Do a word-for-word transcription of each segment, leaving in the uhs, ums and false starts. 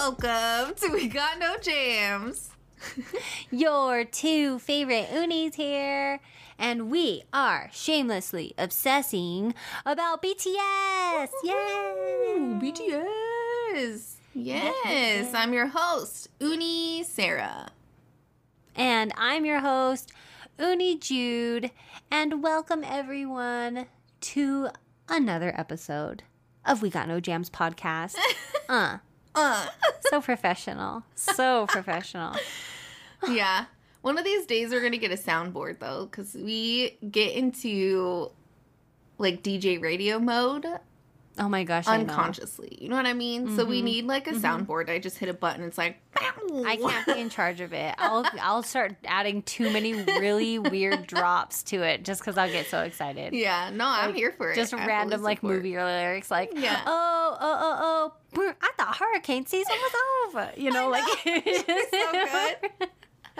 Welcome to We Got No Jams. Your two favorite unis here, and we are shamelessly obsessing about B T S. Yay! B T S. Yes, I'm your host, Uni Sarah. And I'm your host, Uni Jude, and welcome everyone to another episode of We Got No Jams podcast. Uh. Uh. So professional. So professional. Yeah. One of these days we're going to get a soundboard, though, because we get into, like, D J radio mode. Oh, my gosh, unconsciously. I know. You know what I mean? Mm-hmm. So we need, like, a mm-hmm. soundboard. I just hit a button. It's like... I can't be in charge of it. I'll I'll start adding too many really weird drops to it just because I'll get so excited. Yeah. No, like, I'm here for it. Just random, like, movie lyrics. Like, yeah. oh, oh, oh, oh, I thought hurricane season was over. You know, I like... Know. It would be so good.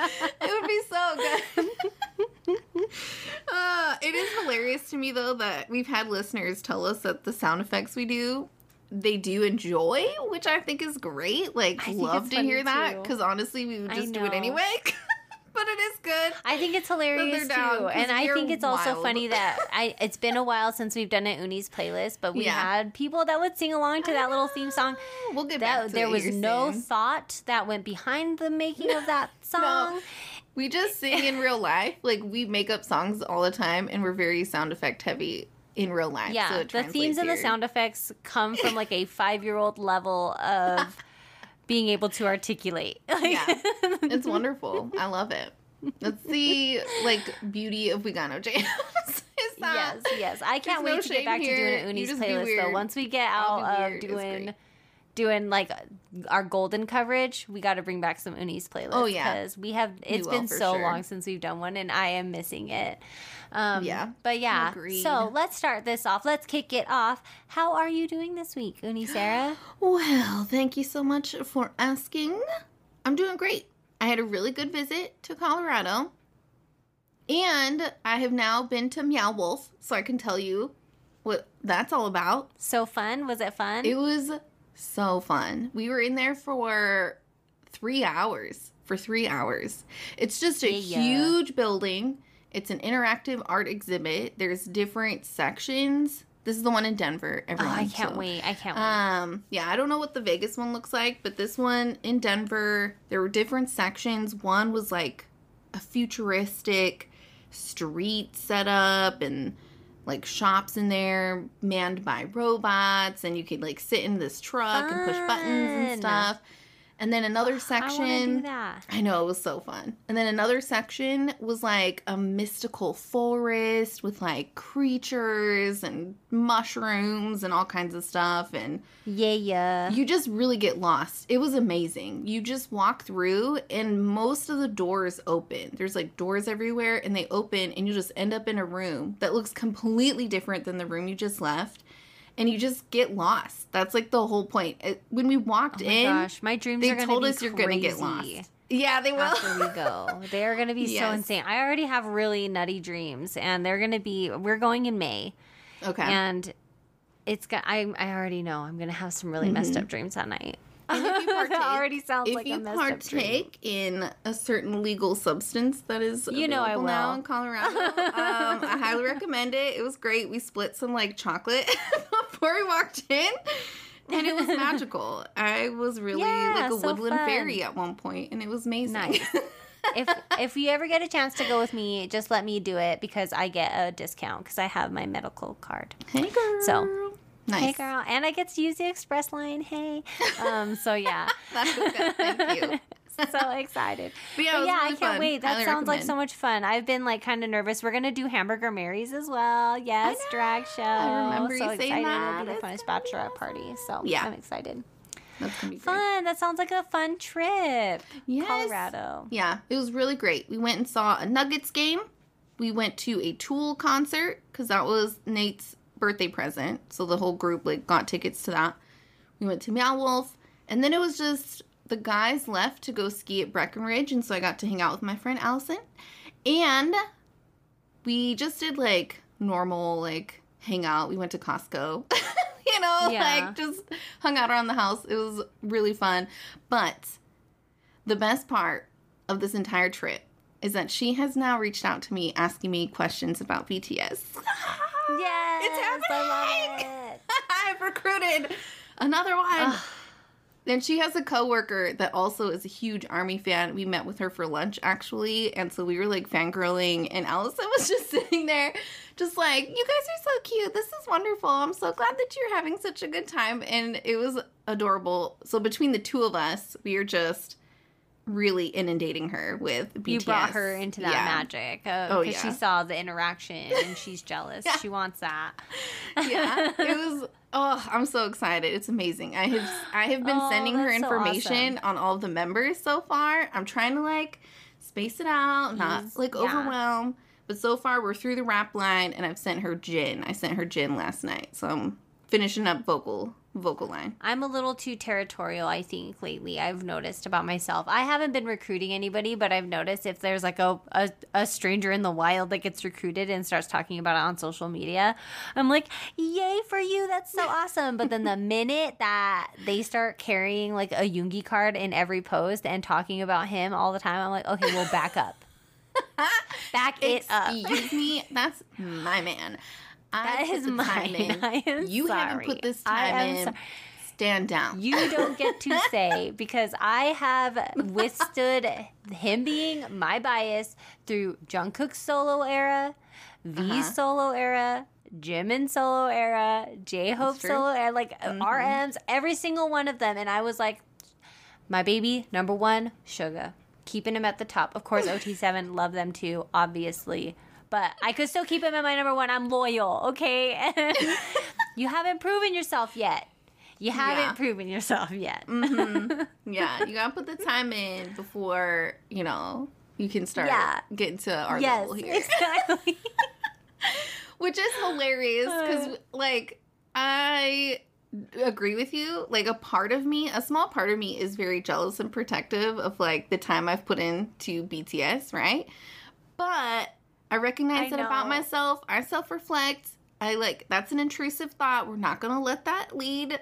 It would be so good. uh, it is hilarious to me, though, that we've had listeners tell us that the sound effects we do, they do enjoy, which I think is great. Like, love to hear that, because honestly, we would just do it anyway. But it is good. I think it's hilarious, too. And I think it's wild. Also funny that I it's been a while since we've done an Uni's playlist, but we yeah. had people that would sing along to that little theme song. We'll get that, back to There it was no soon. thought that went behind the making of that song. No. We just sing in real life. Like, we make up songs all the time, and we're very sound effect heavy in real life. Yeah, so the themes and the sound effects come from, like, a five-year-old level of being able to articulate. Like, yeah, it's wonderful. I love it. That's the, like, beauty of We Got No Jams. Yes, yes. I can't wait no to get back here. to doing an Uni's playlist, though. Once we get out of doing... doing like our golden coverage, we got to bring back some Uni's playlist. Oh yeah, because we have. It's been so sure. long since we've done one, and I am missing it. Um, yeah, but yeah. Agreed. So let's start this off. Let's kick it off. How are you doing this week, Uni Sarah? Well, thank you so much for asking. I'm doing great. I had a really good visit to Colorado, and I have now been to Meow Wolf, so I can tell you what that's all about. So fun. Was it fun? It was. So fun. We were in there for three hours. For three hours. It's just a yeah. huge building. It's an interactive art exhibit. There's different sections. This is the one in Denver. Everyone, oh, I can't so. wait. I can't wait. Um, yeah, I don't know what the Vegas one looks like, but this one in Denver, there were different sections. One was like a futuristic street setup and like shops in there manned by robots, and you could like sit in this truck fun. and push buttons and stuff. And then another section, I wanna do that. I know, it was so fun. And then another section was like a mystical forest with like creatures and mushrooms and all kinds of stuff. And yeah, yeah. You just really get lost. It was amazing. You just walk through and most of the doors open. There's like doors everywhere and they open and you just end up in a room that looks completely different than the room you just left. And you just get lost. That's like the whole point. It, when we walked oh my in, gosh, my dreams they are gonna told be us you're going to get lost. Yeah, they will. After we go. They're going to be yes. so insane. I already have really nutty dreams, and they're going to be, we're going in May. Okay. And it's, I, I already know I'm going to have some really mm-hmm. messed up dreams that night. And if you partake, that already sounds if like you a messed up dream. partake in a certain legal substance that is you know I will. now in Colorado, um, I highly recommend it. It was great. We split some like chocolate before we walked in, and it was magical. I was really yeah, like a so woodland fun. fairy at one point, and it was amazing. Nice. if if you ever get a chance to go with me, just let me do it because I get a discount because I have my medical card. Hey girl. So. Nice. Hey girl, and I get to use the express line. Hey, um, so yeah, that's good. Thank you. So excited. But yeah, but yeah really I can't fun. wait. That Highly sounds like recommend. so much fun. I've been like kind of nervous. We're gonna do Hamburger Mary's as well. Yes, drag show. I remember so you saying excited. that. It'll be the It's funnest bachelorette party. So yeah. I'm excited. That's gonna be great. Fun. That sounds like a fun trip. Yes. Colorado. Yeah, it was really great. We went and saw a Nuggets game. We went to a Tool concert because that was Nate's birthday present. So the whole group like got tickets to that. We went to Meow Wolf, and then it was just the guys left to go ski at Breckenridge, and so I got to hang out with my friend Allison, and we just did like normal like hang out. We went to Costco. You know, Yeah. like just hung out around the house. It was really fun. But the best part of this entire trip is that she has now reached out to me asking me questions about B T S. Yes, It's happening. I love it. I've recruited another one. Ugh. And she has a coworker that also is a huge ARMY fan. We met with her for lunch, actually. And so we were, like, fangirling. And Allison was just sitting there, just like, you guys are so cute. This is wonderful. I'm so glad that you're having such a good time. And it was adorable. So between the two of us, we are just really inundating her with B T S. You brought her into that Yeah. magic. Uh, Oh, because yeah. she saw the interaction and she's jealous. Yeah. She wants that. Yeah, it was. Oh, I'm so excited! It's amazing. I have I have been Oh, sending her that's so information on all of the members so far. I'm trying to like space it out, not Use- like yeah. overwhelm. But so far, we're through the rap line, and I've sent her Jin. I sent her Jin last night, so I'm finishing up vocal vocal line. I'm a little too territorial, I think, lately. I've noticed about myself. I haven't been recruiting anybody, but I've noticed if there's like a, a, a stranger in the wild that gets recruited and starts talking about it on social media, I'm like, yay for you. That's so awesome. But then the minute that they start carrying like a Yoongi card in every post and talking about him all the time, I'm like, okay, well, back up. Back it up. Excuse me, that's my man. I That put is the mine. time in. I am You haven't sorry. put this I time am in. sorry. Stand down. You don't get to say because I have withstood him being my bias through Jungkook's solo era, V's Uh-huh. solo era, Jimin solo era, J-Hope's true. solo era, like Mhm. R M's, every single one of them. And I was like, my baby, number one, Suga. Keeping him at the top. Of course, O T seven, love them too, obviously. But I could still keep him at my number one. I'm loyal, okay? And you haven't proven yourself yet. You haven't Yeah. proven yourself yet. Mm-hmm. Yeah, you gotta put the time in before, you know, you can start Yeah. getting to our Yes, level here. exactly. Which is hilarious because, like, I agree with you. Like, a part of me, a small part of me is very jealous and protective of, like, the time I've put into B T S, right? But I recognize I that about know. myself. I self-reflect. I, like, that's an intrusive thought. We're not gonna let that lead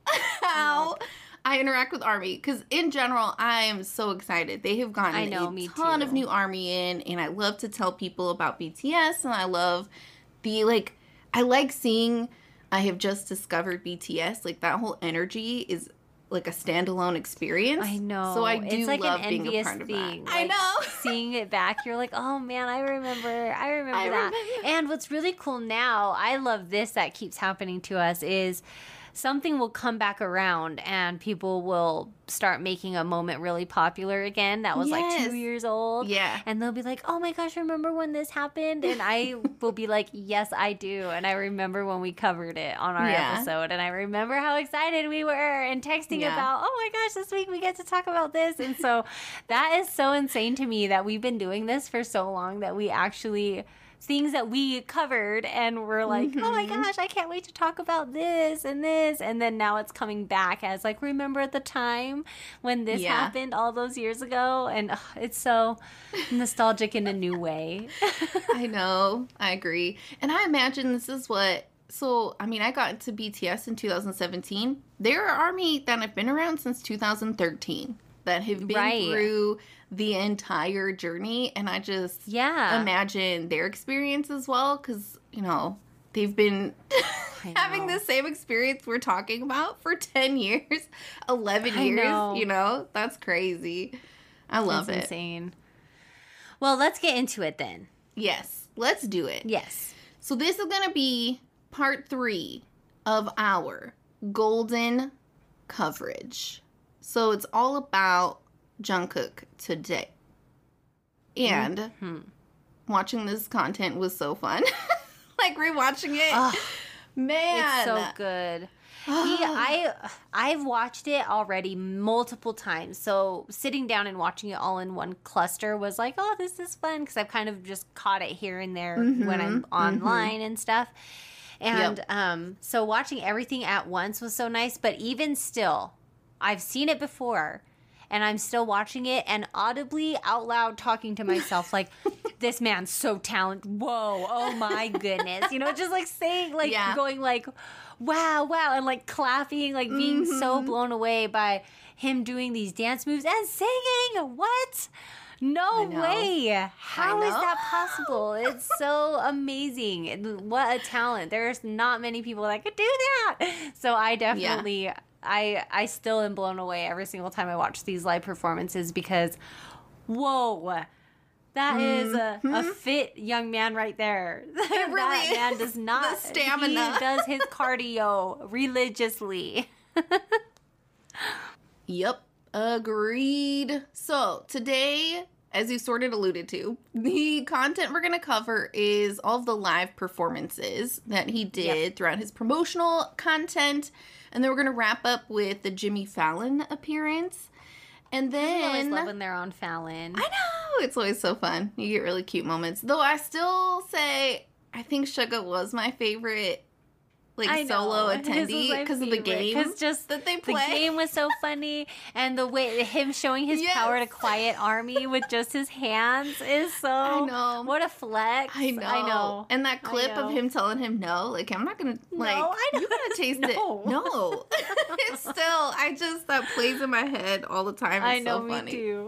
how I interact with ARMY. Because in general, I am so excited. They have gotten I know, a me ton too. of new ARMY in, and I love to tell people about B T S, and I love the, like, I like seeing I have just discovered B T S. Like, that whole energy is like a standalone experience. I know. So I do it's like love an being a envious part of thing. that. I Like, know. Seeing it back, you're like, oh man, I remember. I remember I that. remember. And what's really cool now, I love this that keeps happening to us is something will come back around and people will start making a moment really popular again that was like Yes. two years old. Yeah. And they'll be like, oh my gosh, remember when this happened? And I will be like, yes, I do. And I remember when we covered it on our Yeah. episode. And I remember how excited we were and texting Yeah. about, oh my gosh, this week we get to talk about this. And so that is so insane to me that we've been doing this for so long that we actually things that we covered and we're like, oh my Mhm. gosh, I can't wait to talk about this and this. And then now it's coming back as like, remember at the time when this Yeah. happened all those years ago? And ugh, it's so nostalgic in a new way. I know. I agree. And I imagine this is what. So, I mean, I got into B T S in two thousand seventeen. There are ARMY that have been around since two thousand thirteen that have been Right. through the entire journey. And I just Yeah. imagine their experience as well because, you know, they've been I having know. the same experience we're talking about for ten years, eleven I years. know. You know, that's crazy. I love It's it. insane. Well, let's get into it then. Yes, let's do it. Yes. So this is going to be part three of our golden coverage. So it's all about Jungkook today. And Hmm. watching this content was so fun. Like rewatching it. Ugh, Man. it's so good. He, I, I've watched it already multiple times. So sitting down and watching it all in one cluster was like, oh, this is fun because I've kind of just caught it here and there when I'm Mhm, online and stuff. And Yep. um, so watching everything at once was so nice. But even still, I've seen it before. and I'm still watching it and audibly out loud talking to myself like, this man's so talented. Whoa, oh my goodness. You know, just like saying, like Yeah. going like, wow, wow, and like clapping, like being Mm-hmm. so blown away by him doing these dance moves and singing. What? No know. way. How is know. that possible? It's so amazing. What a talent. There's not many people that could do that. So I definitely I I still am blown away every single time I watch these live performances because whoa. That is a, a fit young man right there. Mm-hmm. It really that is. man does not. The stamina. He does his cardio religiously. Yep. Agreed. So today, as you sort of alluded to, the content we're going to cover is all of the live performances that he did Yep. throughout his promotional content. And then we're going to wrap up with the Jimmy Fallon appearance. And I always then... love when they're on Fallon. I know! It's always so fun. You get really cute moments. Though I still say, I think Suga was my favorite, like, I know. solo His was attendee my because of the favorite, game 'cause just that they the play. game was so funny, and the way him showing his Yes. power to quiet Army with just his hands is so. I know. What a flex! I know. I know. And that I clip of know. him telling him no, like, I'm not gonna, like, No, I you gotta taste No. it. No. It's still, I just, that plays in my head all the time. It's I know, so funny. me too.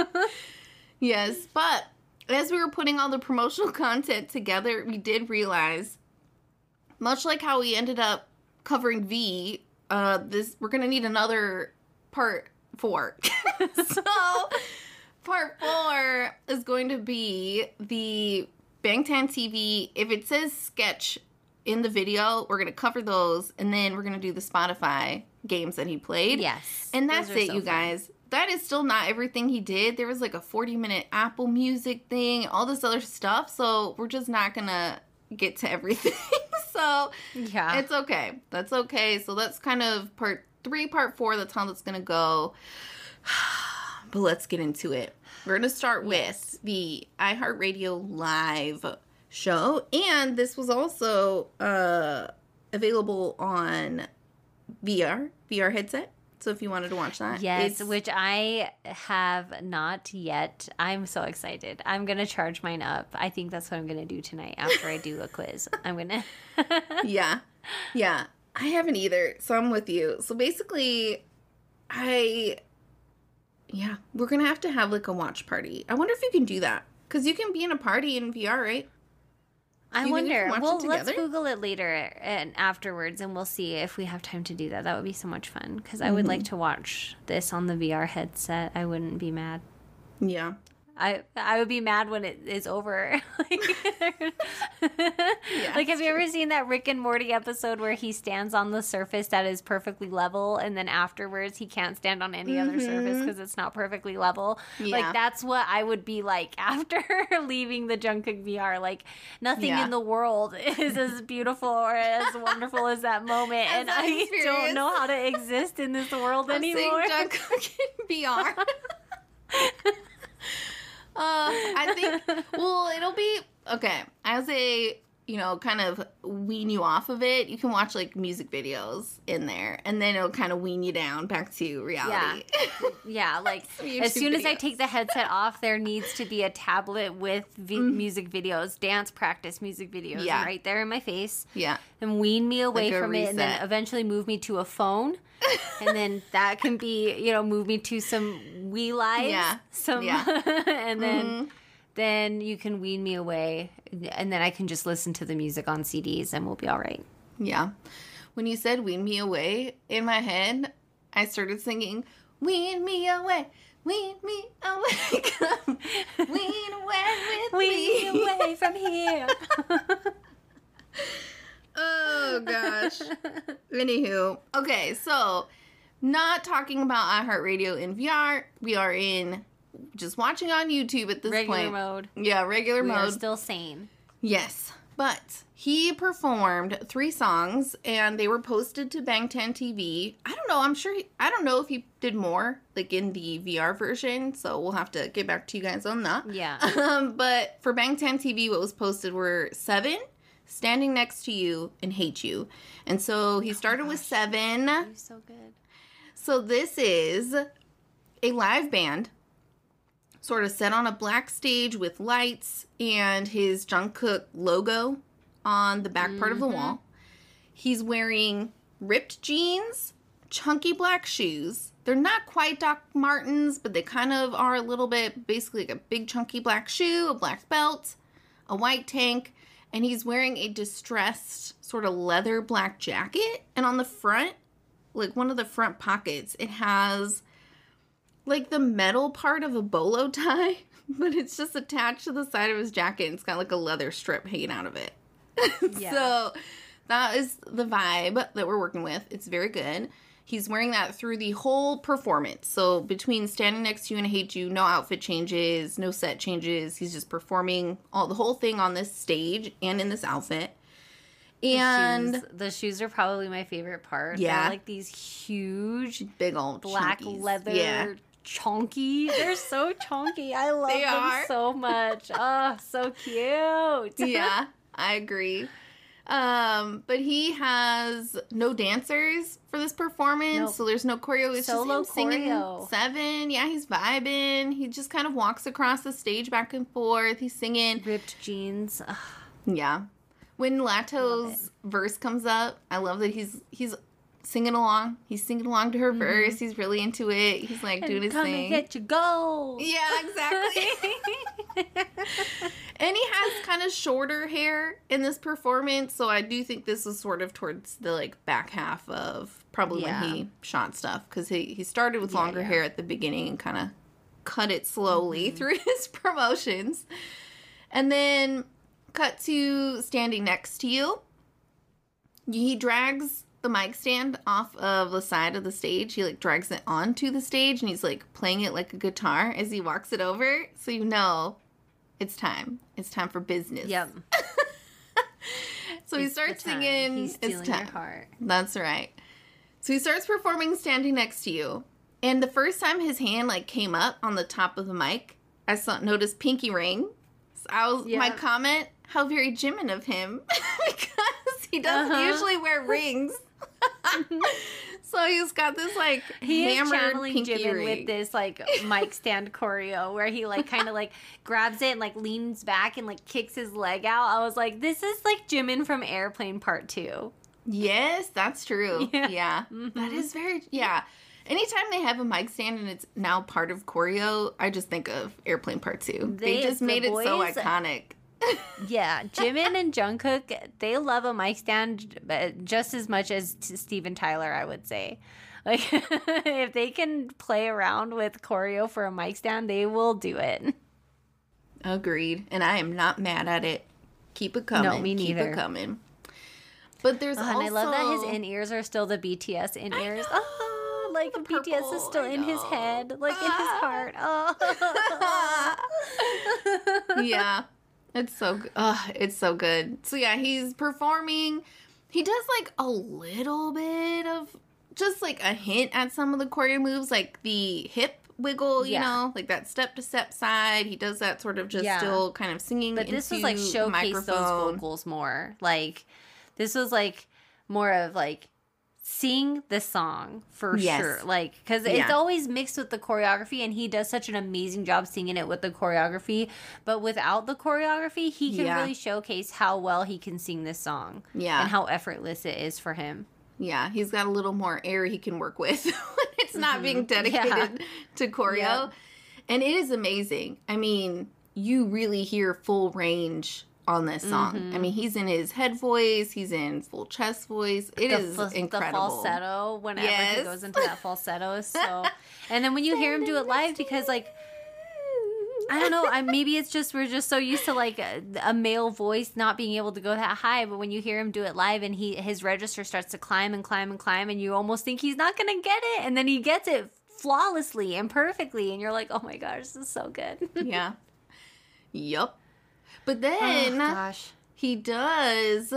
Yes, but as we were putting all the promotional content together, we did realize, much like how we ended up covering V, uh, this we're gonna need another part four. So, part four is going to be the Bangtan T V. If it says sketch in the video, we're gonna cover those, and then we're gonna do the Spotify games that he played. Yes, And those that's are it, so you fun. guys. That is still not everything he did. There was like a forty minute Apple Music thing, all this other stuff. So we're just not going to get to everything. So Yeah, it's okay. That's okay. So that's kind of part three, part four. That's how that's going to go. But let's get into it. We're going to start Yes. with the iHeartRadio Live show. And this was also uh, available on V R, V R headset. So if you wanted to watch that. yes, it's- which I have not yet. I'm so excited. I'm gonna charge mine up. I think that's what I'm gonna do tonight after I do a quiz. I'm gonna. Yeah. Yeah. I haven't either. So I'm with you. So basically, I. Yeah. We're going to have to have like a watch party. I wonder if you can do that. Because you can be in a party in V R, right? I Do you think we wonder. can watch Well, it let's together? Google it later and afterwards, and we'll see if we have time to do that. That would be so much fun because I would like Mm-hmm. to watch this on the V R headset. I wouldn't be mad. Yeah. I I would be mad when it is over. like, like, have you ever seen that Rick and Morty episode where he stands on the surface that is perfectly level, and then afterwards he can't stand on any other surface because it's not perfectly level? Mm-hmm. Yeah. Like, that's what I would be like after leaving the Jungkook V R. Like, nothing Yeah. in the world is as beautiful or as wonderful as that moment, As and that I don't experience. know how to exist in this world I'm saying anymore. Jungkook in V R. Uh, I think, well, it'll be, okay, as a, you know, kind of wean you off of it, you can watch, like, music videos in there, and then it'll kind of wean you down back to reality. Yeah, like Some as YouTube soon as I videos. take the headset off, there needs to be a tablet with vi- music videos, dance practice music videos, Yeah. right there in my face, Yeah. and wean me away Like a from it, and then reset. eventually move me to a phone, and then that can be, you know, move me to some Wii Lives, Yeah. some, Yeah. and then. Mhm. Then you can wean me away, and then I can just listen to the music on C Ds, and we'll be all right. Yeah. When you said wean me away, in my head, I started singing, wean me away, wean me away, come, wean away with Wean me. me away from here. Oh, gosh. Anywho. Okay, so, not talking about iHeartRadio in V R. We are in just watching on YouTube at this Regular point. mode. Yeah, regular We are mode. still sane. Yes. But he performed three songs and they were posted to Bangtan T V. I don't know. I'm sure he, I don't know if he did more like in the V R version. So we'll have to get back to you guys on that. Yeah. Um, but for Bangtan T V, what was posted were Seven, Standing Next to You, and Hate You. And so he started with Seven. You're so good. So this is a live band sort of set on a black stage with lights and his Jungkook logo on the back mm-hmm. part of the wall. He's wearing ripped jeans, chunky black shoes. They're not quite Doc Martens, but they kind of are a little bit, basically like a big chunky black shoe, a black belt, a white tank, and he's wearing a distressed sort of leather black jacket. And on the front, like one of the front pockets, it has like the metal part of a bolo tie, but it's just attached to the side of his jacket and it's got like a leather strip hanging out of it. Yeah. So that is the vibe that we're working with. It's very good. He's wearing that through the whole performance. So between Standing Next to You and I Hate You, no outfit changes, no set changes. He's just performing all the whole thing on this stage and in this outfit. And the shoes, the shoes are probably my favorite part. Yeah. They're like these huge, big old black chunkies. leather, yeah. chunky. They're so chunky. I love they them are. so much. Oh, so cute. Yeah, I agree. Um, but he has no dancers for this performance, nope. so there's no choreo. It's Solo just him singing choreo. seven. Yeah, he's vibing. He just kind of walks across the stage back and forth. He's singing. Ripped jeans. Ugh. Yeah. When Lato's verse comes up, I love that he's he's singing along. He's singing along to her mm-hmm. verse. He's really into it. He's like and doing his come thing. And get your goals. Yeah, exactly. And he has kind of shorter hair in this performance, so I do think this was sort of towards the like back half of probably yeah. when he shot stuff, because he, he started with longer yeah, yeah. hair at the beginning and kind of cut it slowly mm-hmm. through his promotions. And then cut to Standing Next to You. He drags the mic stand off of the side of the stage. He like drags it onto the stage and he's like playing it like a guitar as he walks it over, so you know it's time. It's time for business. Yep. So it's he starts singing. He's stealing it's time. Your heart. That's right. So he starts performing Standing Next to You. And the first time his hand like came up on the top of the mic, I saw noticed pinky ring. So I was yeah. my comment, how very Jimin of him, because he doesn't uh-huh. usually wear rings. So he's got this like he hammered is channeling pinky Jimin ring with this like mic stand choreo where he like kind of like grabs it and like leans back and like kicks his leg out. I was like, this is like Jimin from Airplane Part Two. Yes, that's true. Yeah, yeah. Mm-hmm. That is very yeah. Anytime they have a mic stand and it's now part of choreo, I just think of Airplane Part Two. They, they just made the boys, it so iconic. Yeah, Jimin and Jungkook, they love a mic stand just as much as Steven Tyler, I would say. Like, if they can play around with choreo for a mic stand, they will do it. Agreed. And I am not mad at it. Keep it coming. No, me neither. Keep it coming. But there's oh, also... And I love that his in-ears are still the B T S in-ears. Oh, like the B T S is still in his head, like in his heart. Oh. Yeah. It's so good. Oh, it's so good. So yeah, he's performing. He does like a little bit of just like a hint at some of the choreo moves, like the hip wiggle, you yeah. know, like that step to step side. He does that sort of just yeah. still kind of singing. But this was like showcase those vocals more. Like this was like more of like sing the song for yes. sure, like because yeah. it's always mixed with the choreography, and he does such an amazing job singing it with the choreography. But without the choreography, he can yeah. really showcase how well he can sing this song, yeah, and how effortless it is for him. Yeah, he's got a little more air he can work with when it's not mm-hmm. being dedicated yeah. to choreo, yep. and it is amazing. I mean, you really hear full range on this song. Mm-hmm. I mean, he's in his head voice, he's in full chest voice. It the, is incredible. The falsetto, whenever yes. he goes into that falsetto is so... And then when you hear him do it live, because like, I don't know, I, maybe it's just, we're just so used to like a, a male voice not being able to go that high, but when you hear him do it live and he his register starts to climb and climb and climb, and you almost think he's not going to get it, and then he gets it flawlessly and perfectly, and you're like, oh my gosh, this is so good. Yeah. Yup. But then oh, gosh. he does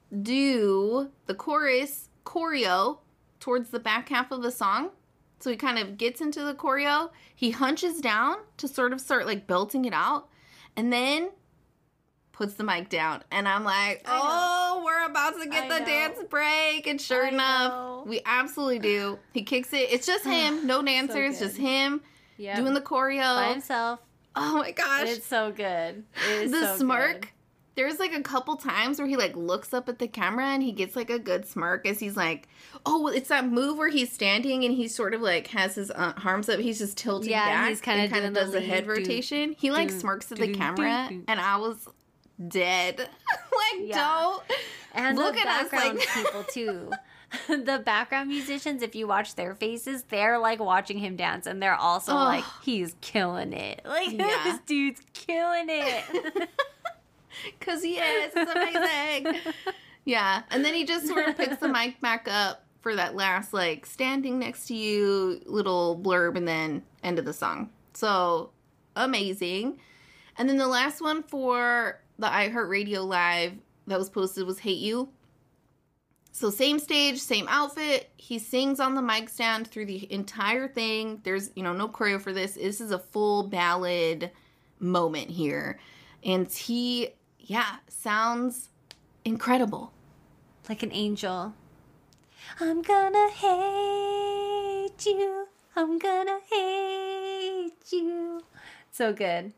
do the chorus choreo towards the back half of the song. So he kind of gets into the choreo. He hunches down to sort of start like belting it out. And then puts the mic down, and I'm like, oh, we're about to get I the know. dance break, and sure I enough, know. we absolutely do. He kicks it. It's just him, no dancers, good. just him Yep. doing the choreo. By himself. Oh my gosh. It's so good. It is the so smirk. good. There's like a couple times where he like looks up at the camera and he gets like a good smirk as he's like, oh, it's that move where he's standing and he sort of like has his uh, arms up. He's just tilting Yeah, back. he's kinda and kind doing of the does the head lead, do, rotation. He like do, smirks at do, the do, camera do. and I was dead. like, Yeah. don't And look the at us background like people too. The background musicians, if you watch their faces, they're like watching him dance, and they're also Oh. like, he's killing it. Like Yeah. this dude's killing it. because he is. It's amazing. Yeah. And then he just sort of picks the mic back up for that last, like, standing next to you little blurb and then end of the song. So, amazing. And then the last one for the iHeartRadio Live that was posted was Hate You. So, same stage, same outfit. He sings on the mic stand through the entire thing. There's, you know, no choreo for this. This is a full ballad moment here. And he, yeah, sounds incredible. Like an angel. I'm gonna hate you. I'm gonna hate you. So good.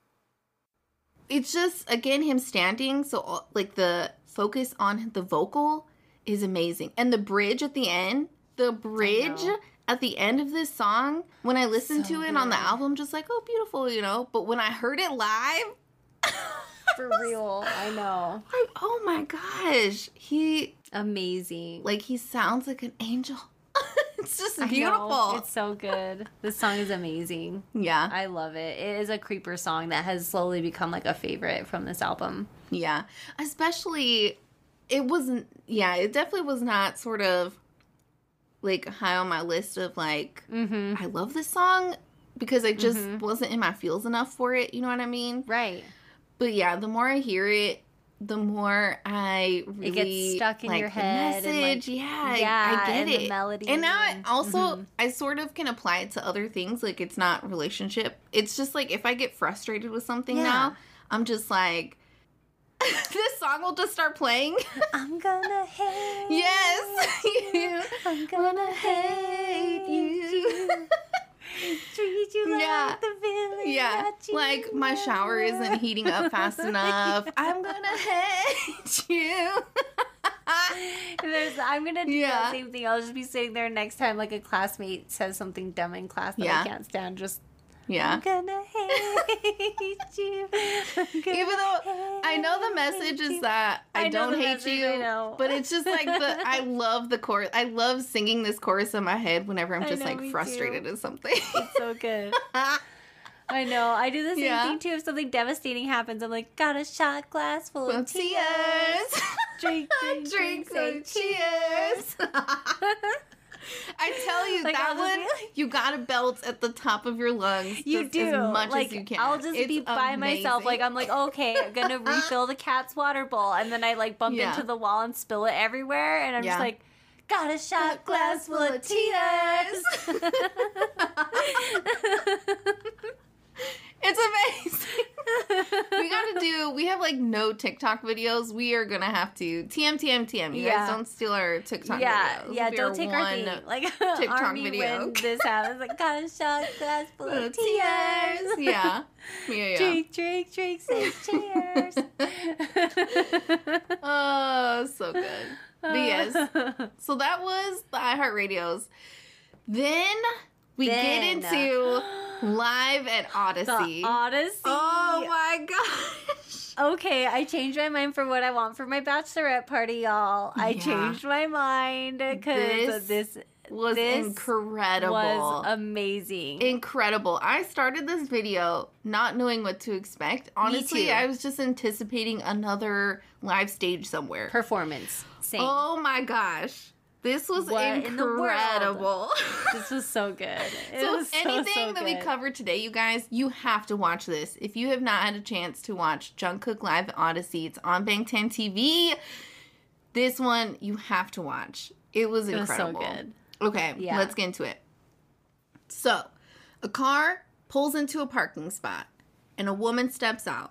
It's just, again, him standing. So, like, the focus on the vocal is amazing. And the bridge at the end, the bridge know. at the end of this song, when I listened So to it on the good. album, just like, oh, beautiful, you know. But when I heard it live, For real. I know. like, oh my gosh. He, Amazing. like, he sounds like an angel. It's just I know. beautiful. It's so good. This song is amazing. Yeah. I love it. It is a creeper song that has slowly become like a favorite from this album. Yeah. Especially, it wasn't, yeah, it definitely was not sort of like high on my list of like, Mm-hmm. I love this song because I just Mhm. wasn't in my feels enough for it. You know what I mean? Right. But yeah, the more I hear it, the more I really gets stuck in like your the head and, message. like, yeah, yeah, I get and it. the melody and now I and- also Mhm. I sort of can apply it to other things. Like it's not relationship. It's just like if I get frustrated with something Yeah. now, I'm just like this song will just start playing. I'm gonna hate Yes, you. I'm Gonna hate you. Treat you like Yeah. the villain Yeah, that you like my shower were. isn't heating up fast enough. I'm gonna hate you. There's, I'm gonna do Yeah. that same thing. I'll just be sitting there next time like a classmate says something dumb in class that Yeah. I can't stand. Just Yeah. I'm gonna hate you. I'm gonna Even though I know the hate message is you. that I, I know don't the hate message, you, I know. but it's just like the I love the chorus. I love singing this chorus in my head whenever I'm I just know, like me frustrated too. at something. It's so good. I know. I do the same Yeah. thing too. If something devastating happens, I'm like, got a shot glass full Well, of tears. tears. Drink, drink, Drink drink, some say cheers. I tell you, Like, that I'll just one, be like- you got to belt at the top of your lungs You just do. as much like, as you can. I'll just It's be by myself. amazing. Like, I'm like, okay, I'm gonna refill the cat's water bowl, and then I like bump Yeah. into the wall and spill it everywhere, and I'm Yeah. just like, got a shot glass full of tears. It's amazing. We gotta do, we have like no TikTok videos. We are gonna have to. T M, T M, T M. You Yeah. guys don't steal our TikTok yeah, videos. yeah. We Don't are take our one thing. Like TikTok Army video. when this happens. Like, got a shot glass full Little of tears. Yeah. Yeah, yeah. Drink, drink, drink, say cheers. Oh, so good. But yes. So that was the iHeartRadios. Then we Then. get into Live at Odyssey. The Odyssey. Oh my gosh. Okay, I changed my mind for what I want for my bachelorette party, y'all. I Yeah. changed my mind because This this, Was this incredible. was amazing. Incredible. I started this video not knowing what to expect. Honestly, too. I was just anticipating another live stage somewhere. Performance. Same. Oh my gosh. This was What in the world? incredible. This was so good. It So was so, anything so that we good. covered today, you guys, you have to watch this. If you have not had a chance to watch Jungkook Live at Odyssey, it's on Bangtan T V. This one you have to watch. It was It was so incredible. good. Okay, Yeah. let's get into it. So, a car pulls into a parking spot, and a woman steps out.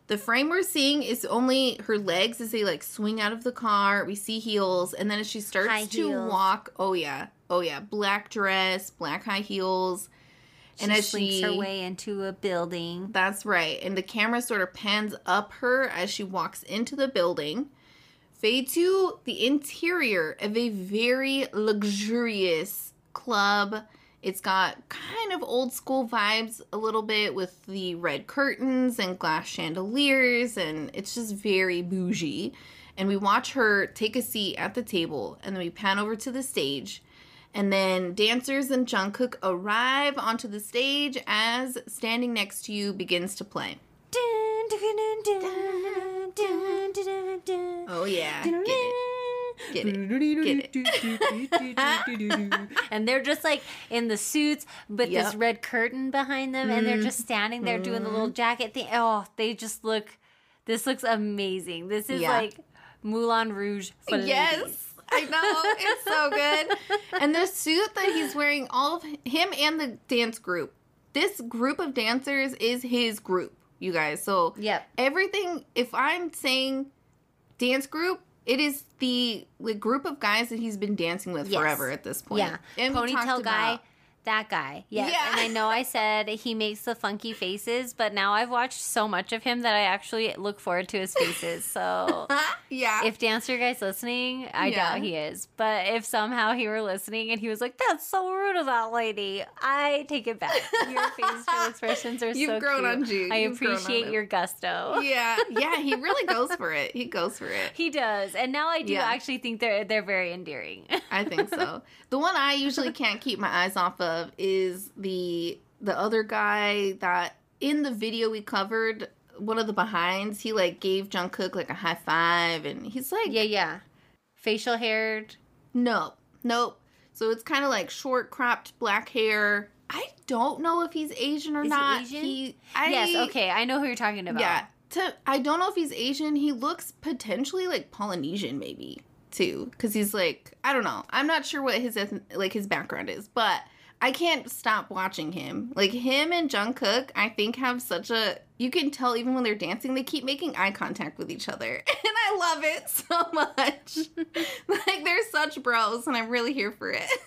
The frame we're seeing is only her legs as they like swing out of the car. We see heels, and then as she starts High to heels. walk, oh yeah, oh yeah, black dress, black high heels, She and as slinks she her way into a building. That's right, and the camera sort of pans up her as she walks into the building. Fade to the interior of a very luxurious club. It's got kind of old school vibes a little bit with the red curtains and glass chandeliers, and it's just very bougie. And we watch her take a seat at the table, and then we pan over to the stage. And then dancers and Jungkook arrive onto the stage as Standing Next to You begins to play. Dun, dun, dun, dun, dun, dun, dun. Oh yeah, get it. Get it. Get it. And they're just like in the suits with Yep. this red curtain behind them, and they're just standing there doing the little jacket thing. Oh, they just look. This looks amazing. This is Yeah. like Moulin Rouge for ladies. Yes, I know. It's so good. And the suit that he's wearing, all of him and the dance group, this group of dancers is his group, you guys. So Yep. everything, if I'm saying dance group, it is the like, group of guys that he's been dancing with Yes. forever at this point. Yeah. And we Ponytail talked guy. about- That guy. Yes. Yeah. And I know I said he makes the funky faces, but now I've watched so much of him that I actually look forward to his faces. So yeah. if Dancer Guy's listening, I Yeah. doubt he is. But if somehow he were listening and he was like, "That's so rude of that lady," I take it back. Your facial expressions are You've so grown cute. on Jude. I You've grown on appreciate him. your gusto. yeah. Yeah, he really goes for it. He goes for it. He does. And now I do Yeah. actually think they're they're very endearing. I think so. The one I usually can't keep my eyes off of is the the other guy that in the video we covered, one of the behinds, he like gave Jungkook like a high five, and he's like, yeah, yeah. Facial haired. no, nope. So it's kind of like short cropped black hair. I don't know if he's Asian or Is he not. Asian? He, I, Yes, okay. I know who you're talking about. Yeah. To, I don't know if he's Asian. He looks potentially like Polynesian, maybe too, because he's like, I don't know. I'm not sure what his ethn- like his background is, but I can't stop watching him. Like him and Jungkook, I think have such a. You can tell even when they're dancing, they keep making eye contact with each other, and I love it so much. Like they're such bros, and I'm really here for it.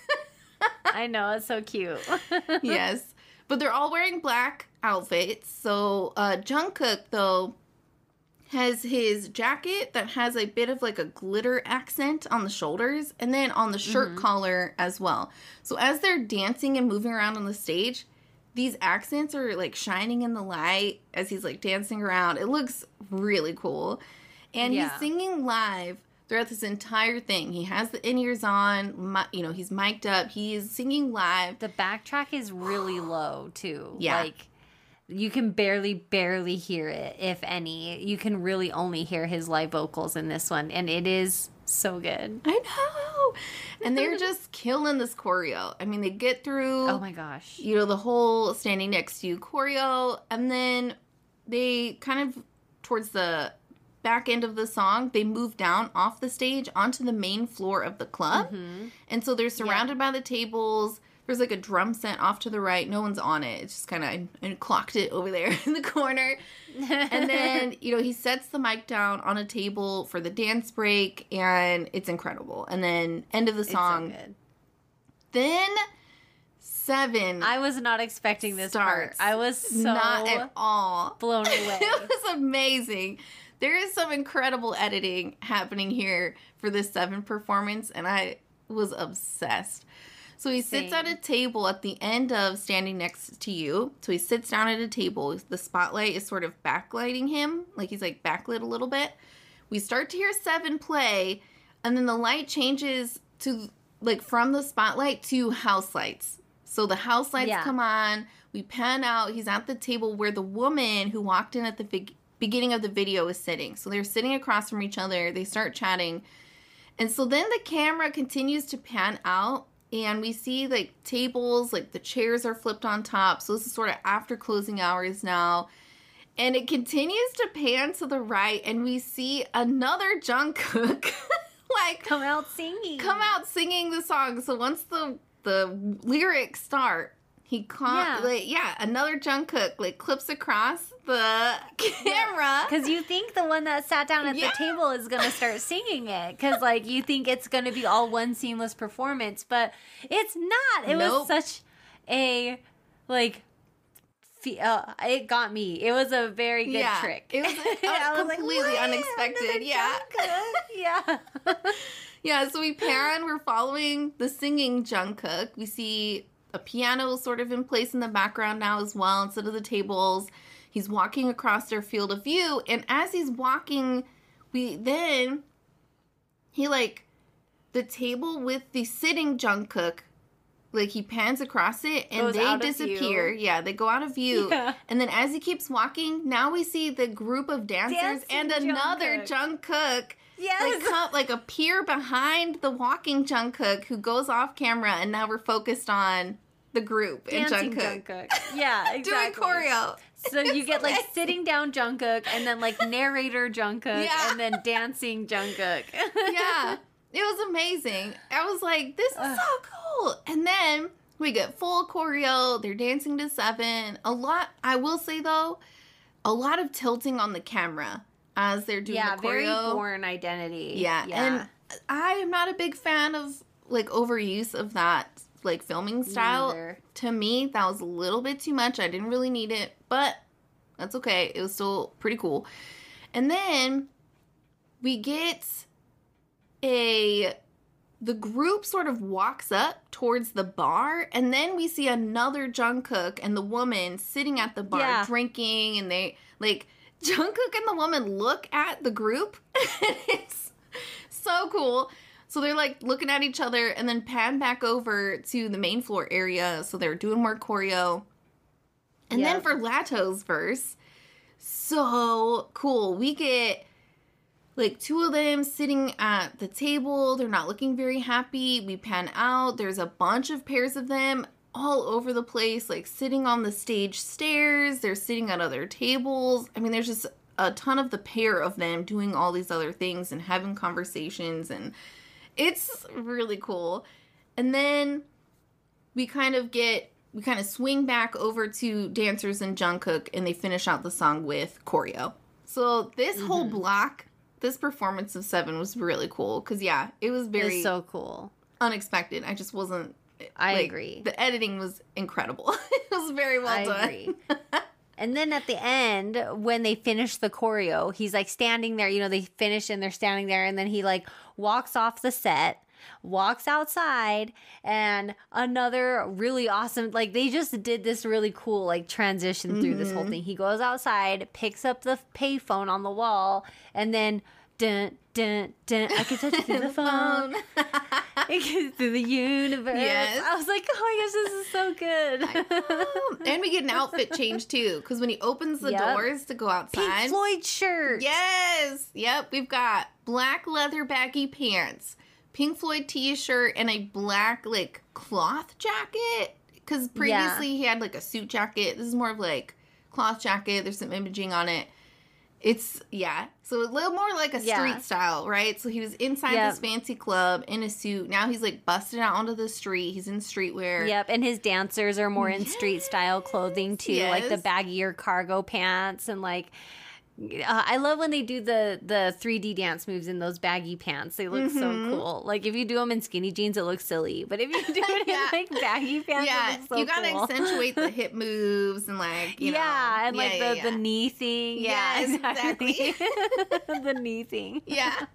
I know, it's so cute. Yes. But they're all wearing black outfits. So uh, Jungkook, though, has his jacket that has a bit of like a glitter accent on the shoulders and then on the shirt Mhm. collar as well. So as they're dancing and moving around on the stage, these accents are like shining in the light as he's like dancing around. It looks really cool. And Yeah. he's singing live throughout this entire thing. He has the in-ears on, mi- you know, he's mic'd up. He is singing live. The backtrack is really low too. Yeah. Like you can barely, barely hear it, if any. You can really only hear his live vocals in this one, and it is so good. I know. And they're just killing this choreo. I mean, they get through, Oh my gosh. you know, the whole Standing Next to You choreo, and then they kind of, towards the back end of the song, they move down off the stage onto the main floor of the club. Mhm. And so they're surrounded by the tables. There's like a drum set off to the right. No one's on it. It's just kind of, I, I clocked it over there in the corner. And then, you know, he sets the mic down on a table for the dance break, and it's incredible. And then, end of the It's so song. good. Then, seven. I was not expecting this starts. part. I was so Not at all. blown away. It was amazing. There is some incredible editing happening here for this seven performance, and I was obsessed. So he sits Same. at a table at the end of Standing Next to You. So he sits down at a table. The spotlight is sort of backlighting him, like he's like backlit a little bit. We start to hear Seven play, and then the light changes to like from the spotlight to house lights. So the house lights Yeah. come on. We pan out. He's at the table where the woman who walked in at the big beginning of the video is sitting. So they're sitting across from each other. They start chatting. And so then the camera continues to pan out, and we see like tables, like the chairs are flipped on top. So this is sort of after closing hours now. And it continues to pan to the right, and we see another Jungkook like Come out singing. come out singing the song. So once the the lyrics start, he can't, Yeah. like, yeah, another Jungkook, like, clips across the camera. Because you think the one that sat down at Yeah. the table is going to start singing it. Because, like, you think it's going to be all one seamless performance. But it's not. It Nope. was such a, like, fe- uh, it got me. It was a very good yeah. trick. It was, I uh, was completely like, "What? unexpected. Another Yeah. Jungkook?" Yeah. Yeah, so we pan, we're following the singing Jungkook. We see a piano sort of in place in the background now as well, instead of the tables. He's walking across their field of view, and as he's walking, we then, he, like, the table with the sitting Jungkook, like, he pans across it, and Goes they out of disappear. view. Yeah, they go out of view. Yeah. And then as he keeps walking, now we see the group of dancers Dancing and another Jungkook. Jungkook Yes. like come, like appear behind the walking Jungkook who goes off camera, and now we're focused on the group and Dancing Jungkook. Jungkook. Yeah, exactly. Doing choreo. So you It's get like amazing. sitting down Jungkook and then like narrator Jungkook Yeah. and then dancing Jungkook. Yeah, it was amazing. I was like, this is Ugh. so cool. And then we get full choreo. They're dancing to Seven. A lot, I will say though, a lot of tilting on the camera as they're doing Yeah, the very choreo. Born Identity. Yeah, and I am not a big fan of like overuse of that like filming style. neither. To me, that was a little bit too much. I didn't really need it, but that's okay. It was still pretty cool. And then we get a the group sort of walks up towards the bar, and then we see another Jungkook and the woman sitting at the bar Yeah. drinking, and they like Jungkook and the woman look at the group. And it's so cool. So they're like looking at each other and then pan back over to the main floor area. So they're doing more choreo. And then Yep. for Lato's verse, so cool. We get like two of them sitting at the table. They're not looking very happy. We pan out. There's a bunch of pairs of them all over the place, like sitting on the stage stairs. They're sitting at other tables. I mean, there's just a ton of the pair of them doing all these other things and having conversations, and it's really cool. And then we kind of get, we kind of swing back over to dancers and Jungkook, and they finish out the song with choreo. So this Mm-hmm. whole block, this performance of Seven was really cool because, yeah, it was very It's so cool. unexpected. I just wasn't. I like, agree. The editing was incredible. It was very well I done. agree. And then at the end, when they finish the choreo, he's like standing there. You know, they finish and they're standing there, and then he like walks off the set, walks outside, and another really awesome, like they just did this really cool like transition through this whole thing. He goes outside, picks up the payphone on the wall, and then dun dun dun. I can touch it through the phone. It goes through the universe. Yes. I was like, oh my gosh, this is so good. And we get an outfit change too, because when he opens the Yep. doors to go outside. Pink Floyd shirt. Yes. Yep. We've got black leather baggy pants, Pink Floyd t-shirt, and a black like cloth jacket. Because previously he had like a suit jacket. This is more of like cloth jacket. There's some imaging on it. It's, yeah. So a little more like a street Yeah. style, right? So he was inside Yep. this fancy club in a suit. Now he's like busted out onto the street. He's in streetwear. Yep, and his dancers are more in street style clothing too, like the Yes. baggier cargo pants and like. Uh, I love when they do the the three D dance moves in those baggy pants. They look so Mhm. cool. Like if you do them in skinny jeans, it looks silly, but if you do it Yeah. in like baggy pants, Yeah, it looks so you gotta cool. accentuate the hip moves and like, you know. yeah, and like yeah, the, yeah. the knee thing. Yeah, Yes, exactly. the knee thing. Yeah.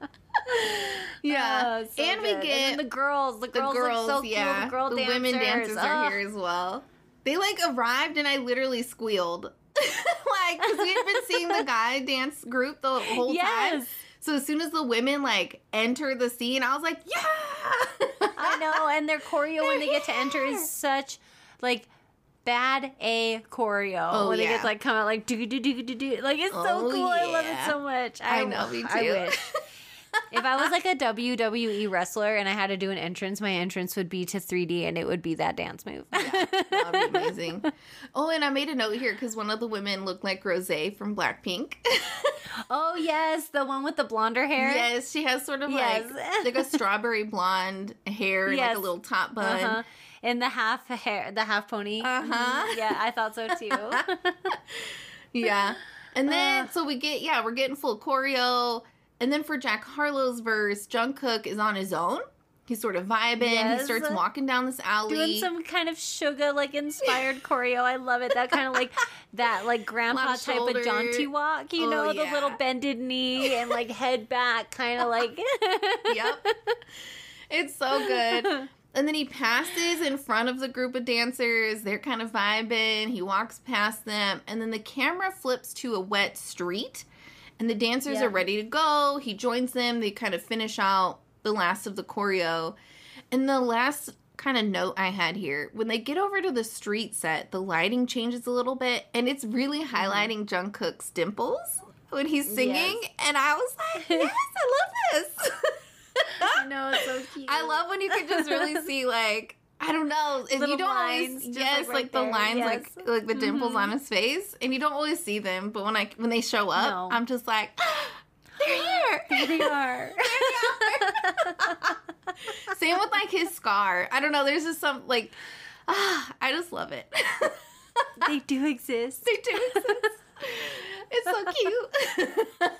Yeah. Oh, so and we good. get and then the girls. The the girls, girls, look so yeah. cool. The girl the dancers. women dancers Oh. are here as well. They like arrived and I literally squealed. Like, because we had been seeing the guy dance group the whole time. Yes. So as soon as the women like enter the scene, I was like, yeah. I know, and their choreo when they get to enter here. is such like bad A choreo. Oh, when they yeah. get to, like come out like do do do do do. Like it's so Oh, cool. I love it yeah. so much. I know, me I too. wish. If I was like a W W E wrestler and I had to do an entrance, my entrance would be to three D and it would be that dance move. Yeah, that would be amazing. Oh, and I made a note here because one of the women looked like Rosé from Blackpink. Oh, yes. The one with the blonder hair. Yes, she has sort of Yes. like, like a strawberry blonde hair and Yes. like a little top bun. Uh-huh. And the half hair, the half pony. Uh-huh. Mhm. Yeah, I thought so too. Yeah. And then, Uh. so we get, yeah, we're getting full choreo. And then for Jack Harlow's verse, Jungkook is on his own. He's sort of vibing. Yes. He starts walking down this alley. Doing some kind of sugar like inspired choreo. I love it. That kind of like that like grandpa Lot of type shoulder. of jaunty walk, you Oh, know, the yeah. little bended knee and like head back, kind of like. Yep. It's so good. And then he passes in front of the group of dancers. They're kind of vibing. He walks past them. And then the camera flips to a wet street. And the dancers Yeah. are ready to go. He joins them. They kind of finish out the last of the choreo. And the last kind of note I had here, when they get over to the street set, the lighting changes a little bit. And it's really highlighting Jungkook's dimples when he's singing. Yes. And I was like, yes, I love this. I know, it's so cute. I love when you can just really see, like, I don't know, and Little you don't lines, always, just, yes, like, like, right the there, lines, yes. like like the dimples Mhm. on his face, and you don't always see them. But when I when they show up, No. I'm just like, they're here. There they are. Same with like his scar. I don't know. There's just some like, ah, I just love it. They do exist. They do exist. It's so cute.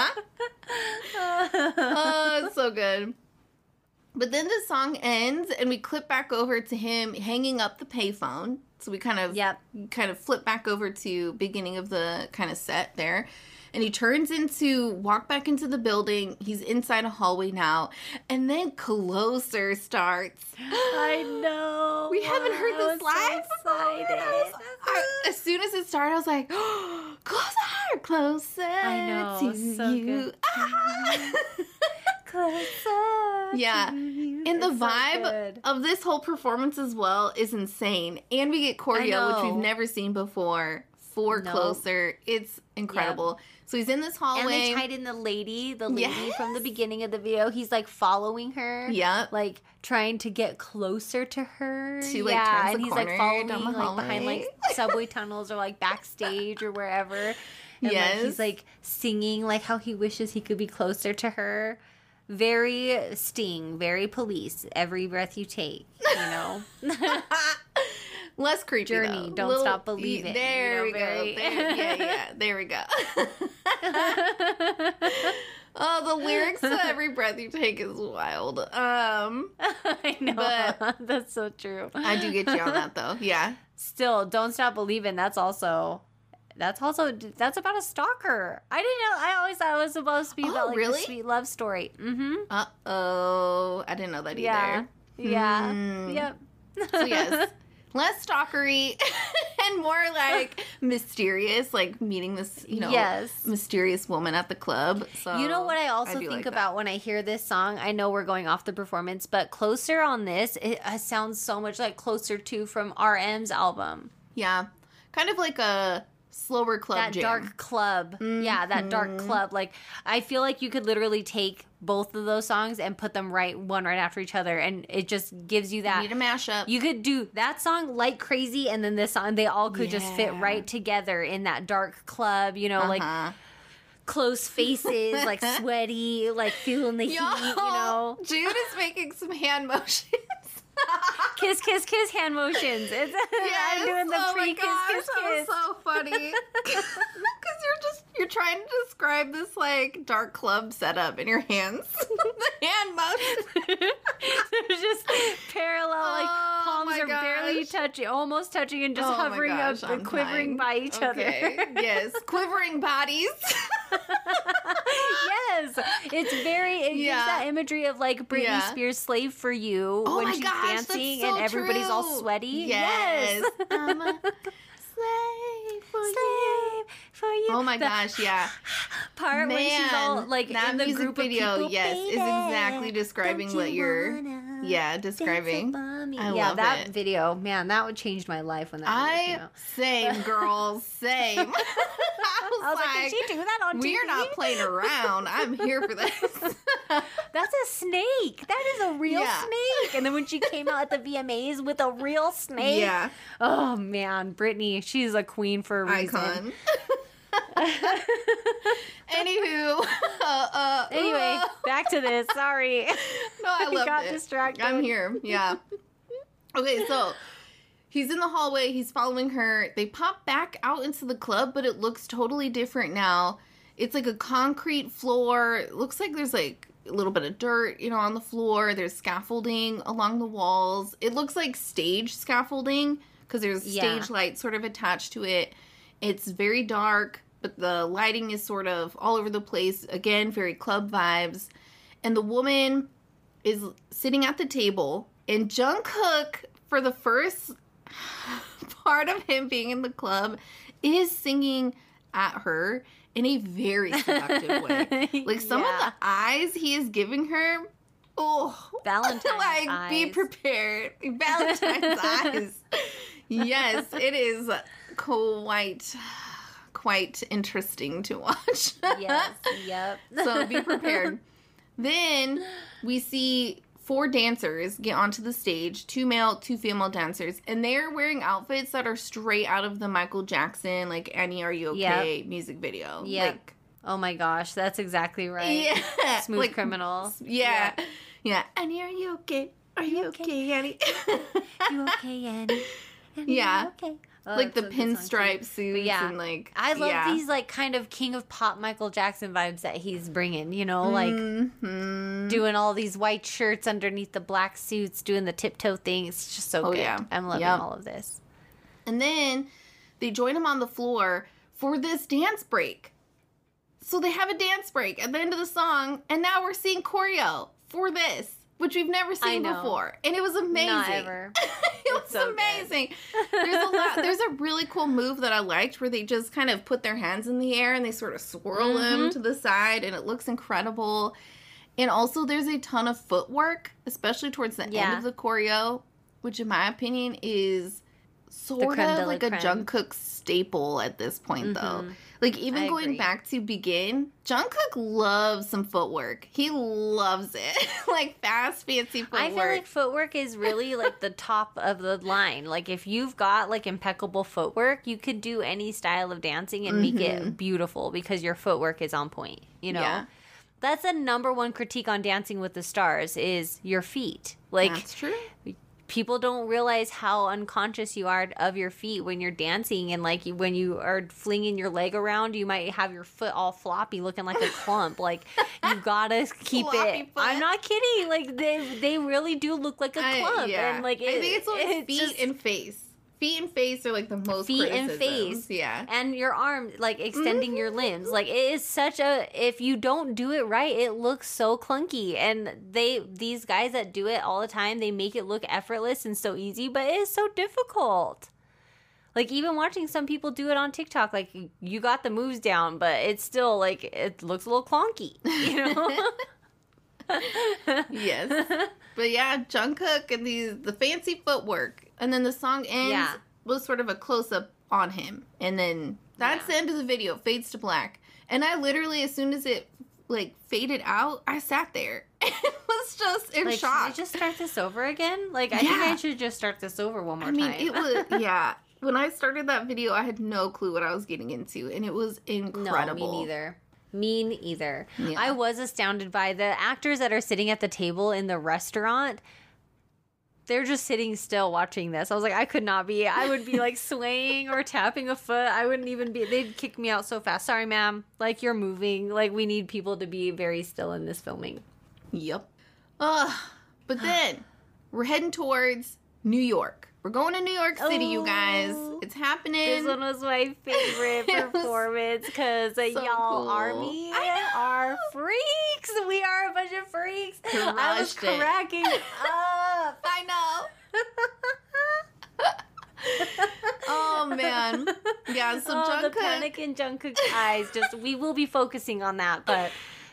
Oh, it's so good. But then the song ends, and we clip back over to him hanging up the payphone. So we kind of, Yep. kind of flip back over to beginning of the kind of set there. And he turns into, walk back into the building. He's inside a hallway now. And then Closer starts. I know. We haven't heard I this was live so before. And I was- I- as soon as it started, I was like, oh, closer, closer I know, to so you. good. Ah. Closer Yeah. to you. And the It's so vibe good. of this whole performance as well is insane. And we get choreo, which know. we've never seen before, for No. Closer. It's incredible. So he's in this hallway. And they tied in the lady, the lady Yes. from the beginning of the video. He's like following her. Yep. Like trying to get closer to her. She, like, yeah, turns the and he's like corner following down the like behind like hallway. subway tunnels or like backstage or wherever. And like, he's Yes. like singing like how he wishes he could be closer to her. Very Sting, very Police. Every breath you take, you know. Less creepy, Journey, though. don't stop believing, There you know, we very- go. There, yeah, yeah. There we go. Oh, the lyrics to Every Breath You Take is wild. Um, I know. But- That's so true. I do get you on that, though. Yeah. Still, Don't Stop Believing. That's also, that's also, that's about a stalker. I didn't know. I always thought it was supposed to be Oh, about like really? a sweet love story. Mm-hmm. Uh-oh. I didn't know that Yeah. either. Yeah. Hmm. Yep. So, yes. Less stalkery and more like mysterious, like meeting this, you know, Yes. mysterious woman at the club. So You know what I also do think like about when I hear this song? I know we're going off the performance, but Closer on this, it uh, sounds so much like Closer to from R M's album. that. Yeah. Kind of like a slower club That jam. dark club. Yeah, that dark Mhm. club. Like, I feel like you could literally take both of those songs and put them right one right after each other, and it just gives you You that. need a mashup. You could do that song like crazy, and then this song, they all could just fit Yeah. right together in that dark club, you know, like Uh-huh. close faces, like sweaty, like feeling the heat, Yo, you know. Jude is making some hand motions. Kiss, kiss, kiss hand motions. It's, Yes. I'm doing the Oh my pre kiss, gosh, kiss, that was kiss. so funny. Because you're just you're trying to describe this like dark club setup in your hands. The hand motion. There's just parallel, like Oh palms my are barely gosh. touching, almost touching, and just Oh my hovering gosh, up, I'm quivering dying. by each Okay. other. Yes, quivering bodies. Yes, it's very. It Yeah. gives that imagery of like Britney Yeah. Spears' "Slave for You" Oh when my she's gosh, that's dancing so and everybody's all true. sweaty. Yes. Yes. I'm a slave for you. Slave for you. Oh my The gosh, yeah. part when she's all Man, like that in the music group video, of people. yes, is baby, exactly describing don't what you you're- wanna Yeah, dance describing. upon me? I yeah, love that it. video, man, that would change my life when that video came I out. same girls, same. I was, I was like, like, did she do that on T V? we're not playing around. I'm here for this. That's a snake. That is a real Yeah. snake. And then when she came out at the V M As with a real snake. Yeah. Oh, man. Brittany, she's a queen for a reason. Icon. Anywho. Uh, uh, Anyway, uh, back to this. Sorry. no, I love got it. distracted. I'm here. Yeah. Okay, so he's in the hallway. He's following her. They pop back out into the club, but it looks totally different now. It's like a concrete floor. It looks like there's like a little bit of dirt, you know, on the floor. There's scaffolding along the walls. It looks like stage scaffolding because there's Yeah. stage lights sort of attached to it. It's very dark, but the lighting is sort of all over the place. Again, very club vibes. And the woman is sitting at the table, and Jungkook, for the first part of him being in the club, is singing at her in a very seductive way. Like, some Yeah. of the eyes he is giving her, oh, Valentine's like, eyes. be prepared. Valentine's eyes. Yes, it is quite, quite interesting to watch. Yes. Yep. So be prepared. Then we see four dancers get onto the stage, two male, two female dancers, and they're wearing outfits that are straight out of the Michael Jackson, like, Annie, Are You Okay music video. Yep. Like, Oh my gosh, that's exactly right. yeah. Smooth like, Criminal. Yeah. Yeah. Annie, are you okay? Are you okay? okay, Annie? You okay, Annie? Annie, Yeah. you okay? Oh, like the that's a good song, too. pinstripe suits yeah. and like I love yeah. these like kind of King of Pop Michael Jackson vibes that he's bringing, you know, like Mhm. doing all these white shirts underneath the black suits, doing the tiptoe thing. It's just so Oh, good. yeah. I'm loving Yep. all of this. And then they join him on the floor for this dance break. So they have a dance break at the end of the song, and now we're seeing choreo for this, which we've never seen know. before. And it was amazing. Not ever. It was so good. amazing. There's a lot. There's a really cool move that I liked where they just kind of put their hands in the air and they sort of swirl them Mhm. to the side, and it looks incredible. And also, there's a ton of footwork, especially towards the Yeah. end of the choreo, which, in my opinion, is sort creme de of la like a creme. Jungkook staple at this point, though. Mhm. Like, even I going agree. back to Begin, Jungkook loves some footwork. He loves it. Like, fast, fancy footwork. I feel like footwork is really like the top of the line. Like if you've got like impeccable footwork, you could do any style of dancing and make it beautiful because your footwork is on point, you know? Yeah. That's the number one critique on Dancing with the Stars is your feet. Like That's true. people don't realize how unconscious you are of your feet when you're dancing, and like you- when you are flinging your leg around, you might have your foot all floppy looking like a clump. Like you gotta keep Floppy it. foot. I'm not kidding. Like they they really do look like a I- clump. yeah. And like I think it's always it's feet just- and face. Feet and face are like the most feet and criticisms. face. Yeah. And your arm, like extending your limbs. Like it is such a, if you don't do it right, it looks so clunky. And they, these guys that do it all the time, they make it look effortless and so easy, but it is so difficult. Like even watching some people do it on TikTok, like you got the moves down, but it's still like, it looks a little clunky, you know? Yes. But yeah, Jungkook and these the fancy footwork. And then the song ends Yeah. with sort of a close up on him. And then that's Yeah. the end of the video, fades to black. And I literally, as soon as it like faded out, I sat there and was just in Like, shock. should we just start this over again? Like, I think Yeah. I should just start this over one more I mean, time. it was yeah. When I started that video, I had no clue what I was getting into, and it was incredible. No, me neither. Me neither. Yeah. I was astounded by the actors that are sitting at the table in the restaurant. They're just sitting still watching this. I was like, I could not be. I would be like swaying or tapping a foot. I wouldn't even be. They'd kick me out so fast. Sorry, ma'am. Like, you're moving. Like, we need people to be very still in this filming. Yep. Ugh. But then we're heading towards New York. We're going to New York City, you guys. Oh. It's happening. This one was my favorite It was performance because y'all cool. army I know. are freaks. We are a bunch of freaks. I was Crushed it. cracking up. I know. Oh man. Yeah, so oh, the Jungkook. panic in Jungkook's eyes. Just we will be focusing on that, but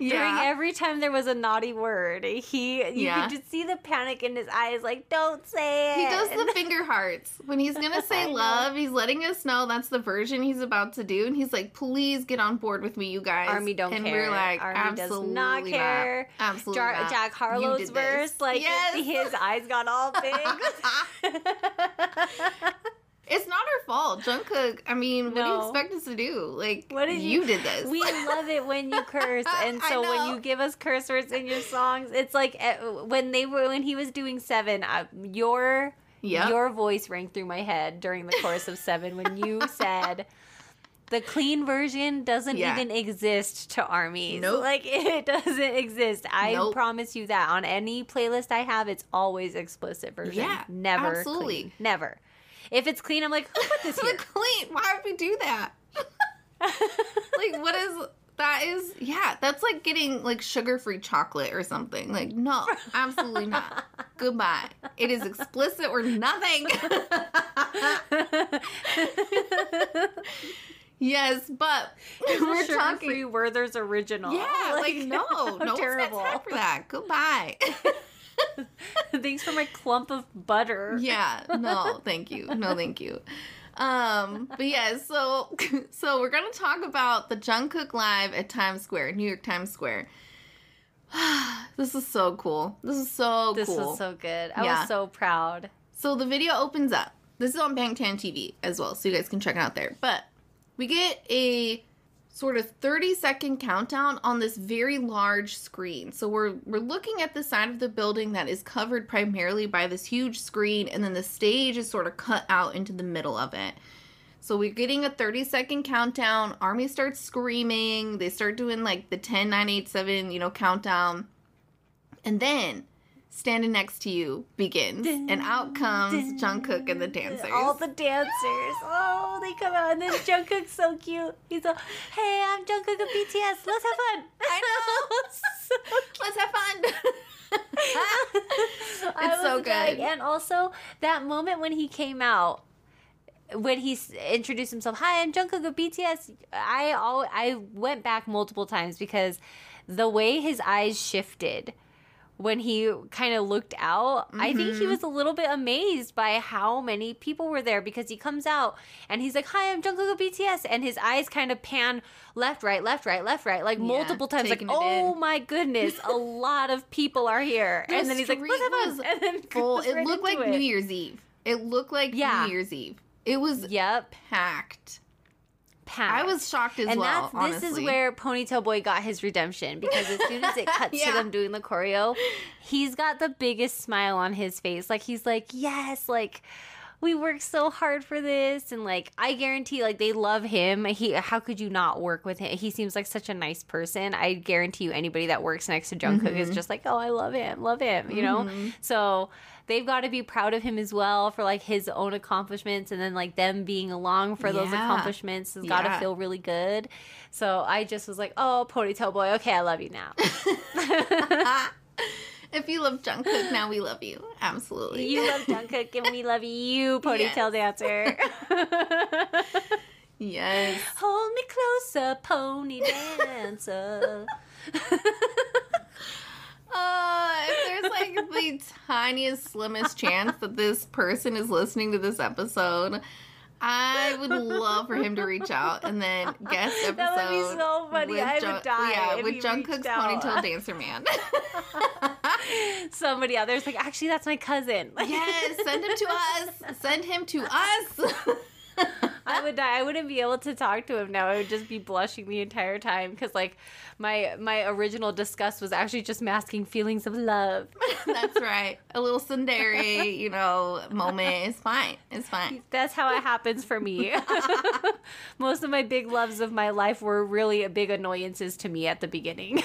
During Yeah. every time there was a naughty word, he you Yeah. could just see the panic in his eyes, like, don't say it. He does the finger hearts. When he's going to I say know. love, he's letting us know that's the version he's about to do. And he's like, please get on board with me, you guys. Army don't and care. we're like, Army absolutely does not care. Not. Absolutely Jar- not. Jack You Harlow's did this. verse, like, Yes. his eyes got all big. It's not her fault. Jungkook, I mean, what do No. you expect us to do? Like, What did you you- did this. We love it when you curse, and I so when know. you give us curse words in your songs, it's like eh, when they were when he was doing Seven, uh, your Yep. your voice rang through my head during the chorus of Seven when you said the clean version doesn't Yeah. even exist to armies. Nope. Like, it doesn't exist. I Nope. promise you that on any playlist I have, it's always explicit version. Yeah, never absolutely. clean. Never. If it's clean, I'm like, who put this here? Clean. Why would we do that? Like, what is that? Is yeah, that's like getting like sugar-free chocolate or something. Like, no, absolutely not. Goodbye. It is explicit or nothing. Yes, but we're Sugar talking. free Werther's original. Yeah, like, no, how no one's got terrible. time for that. Goodbye. Thanks for my clump of butter. Yeah, no, thank you. No, thank you. Um, but yeah, so so we're gonna talk about the Jungkook Live at Times Square, New York Times Square. This is so cool. This is so This cool. was so good. I Yeah. was so proud. So the video opens up. This is on Bangtan T V as well, so you guys can check it out there. But we get a sort of thirty second countdown on this very large screen. So we're we're looking at the side of the building that is covered primarily by this huge screen, and then the stage is sort of cut out into the middle of it. So we're getting a thirty second countdown. Army starts screaming. They start doing like the ten, nine, eight, seven, you know, countdown. And then Standing Next to You begins. And out comes Jungkook and the dancers. All the dancers. Oh, they come out. And then Jungkook's so cute. He's like, hey, I'm Jungkook of B T S. Let's have fun. I know. so Let's have fun. I It's so was dying. good. And also, that moment when he came out, when he s- introduced himself, hi, I'm Jungkook of B T S. I al- I went back multiple times because the way his eyes shifted when he kind of looked out, I think he was a little bit amazed by how many people were there, because he comes out and he's like, hi, I'm Jungkook of B T S. And his eyes kind of pan left, right, left, right, left, right, like Yeah, multiple times. Like, taking it oh in. my goodness, a lot of people are here. The and then he's like, street let's have was fun. And then full. goes It right looked like into New it. Year's Eve. It looked like Yeah. New Year's Eve. It was Yep. packed. Packed. I was shocked as and well, that's this honestly. is where Ponytail Boy got his redemption, because as soon as it cuts Yeah. to them doing the choreo, he's got the biggest smile on his face. Like, he's like, yes, like, we worked so hard for this, and like, I guarantee, like, they love him. He, how could you not work with him? He seems like such a nice person. I guarantee you, anybody that works next to Jungkook is just like, oh, I love him, love him, you know. So they've got to be proud of him as well for like his own accomplishments, and then like them being along for those Yeah. accomplishments has got to Yeah. feel really good. So I just was like, oh, Ponytail Boy, okay, I love you now. If you love Jungkook, now we love you. Absolutely. You love Jungkook, and we love you, Ponytail Dancer. Yes. Hold me closer, Pony Dancer. Uh, if there's like the tiniest, slimmest chance that this person is listening to this episode, I would love for him to reach out and then guest episode. That would be so funny. with I would Jung- die Yeah, if with he Jungkook's reached out. Ponytail Dancer Man. Somebody out there's like, actually, that's my cousin. Yes, send him to us. Send him to us. I would die. I wouldn't be able to talk to him now. I would just be blushing the entire time, because like my my original disgust was actually just masking feelings of love. That's right. A little tsundere, you know, moment is fine. It's fine. That's how it happens for me. Most of my big loves of my life were really big annoyances to me at the beginning.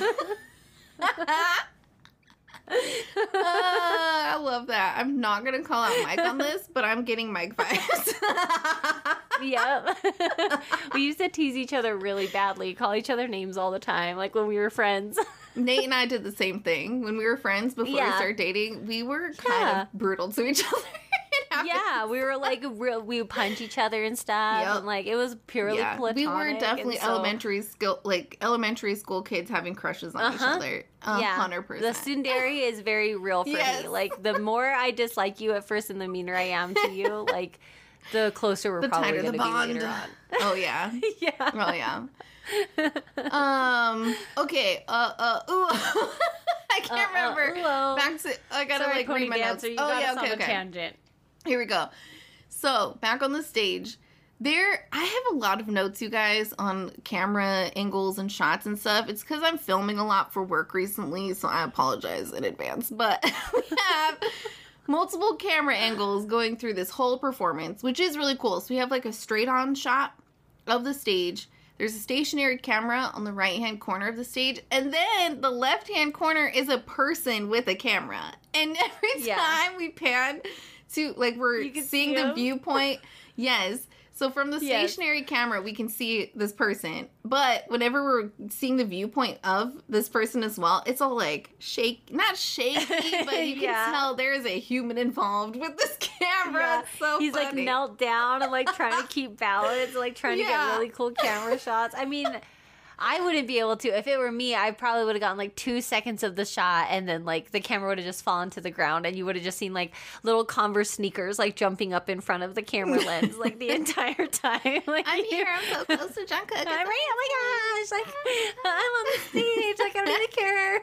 Uh, I love that. I'm not gonna call out Mike on this, but I'm getting Mike vibes. Yep. We used to tease each other really badly, call each other names all the time, like when we were friends. Nate and I did the same thing when we were friends before we Yeah. started dating. We were kind Yeah. of brutal to each other. And Yeah, we were like real, we would punch each other and stuff, Yep. and like it was purely Yeah, platonic. we were definitely and so- elementary school, like elementary school kids having crushes on each Uh-huh. other. A yeah, hundred the percent. tsundere is very real for Yes. me. Like the more I dislike you at first, and the meaner I am to you, like the closer we're The probably tighter going the to be bond. later on. Oh yeah. Yeah. Oh yeah. Um. Okay. Uh. Uh. Ooh. I can't Uh, uh, remember. ooh, oh. Back to. I gotta Sorry, like Pony read my Dancer, notes. you Oh got yeah. us Okay. on a Okay. tangent. Here we go. So back on the stage. There, I have a lot of notes, you guys, on camera angles and shots and stuff. It's because I'm filming a lot for work recently, so I apologize in advance. But we have multiple camera angles going through this whole performance, which is really cool. So we have like a straight-on shot of the stage. There's a stationary camera on the right-hand corner of the stage, and then the left-hand corner is a person with a camera. And every Yeah. time we pan to, like, we're You can seeing see the him? viewpoint. Yes. So from the Yes. stationary camera, we can see this person. But whenever we're seeing the viewpoint of this person as well, it's all like shake, not shaky, but you can Yeah. tell there is a human involved with this camera. Yeah. It's so He's like funny. knelt down and like trying to keep balance, like trying to Yeah. get really cool camera shots. I mean, I wouldn't be able to. If it were me, I probably would have gotten like two seconds of the shot, and then like the camera would have just fallen to the ground, and you would have just seen like little Converse sneakers like jumping up in front of the camera lens like the entire time. Like I'm here. I'm so close to Jungkook. I'm right. Oh my gosh! Like I'm on the stage. Like I don't even care.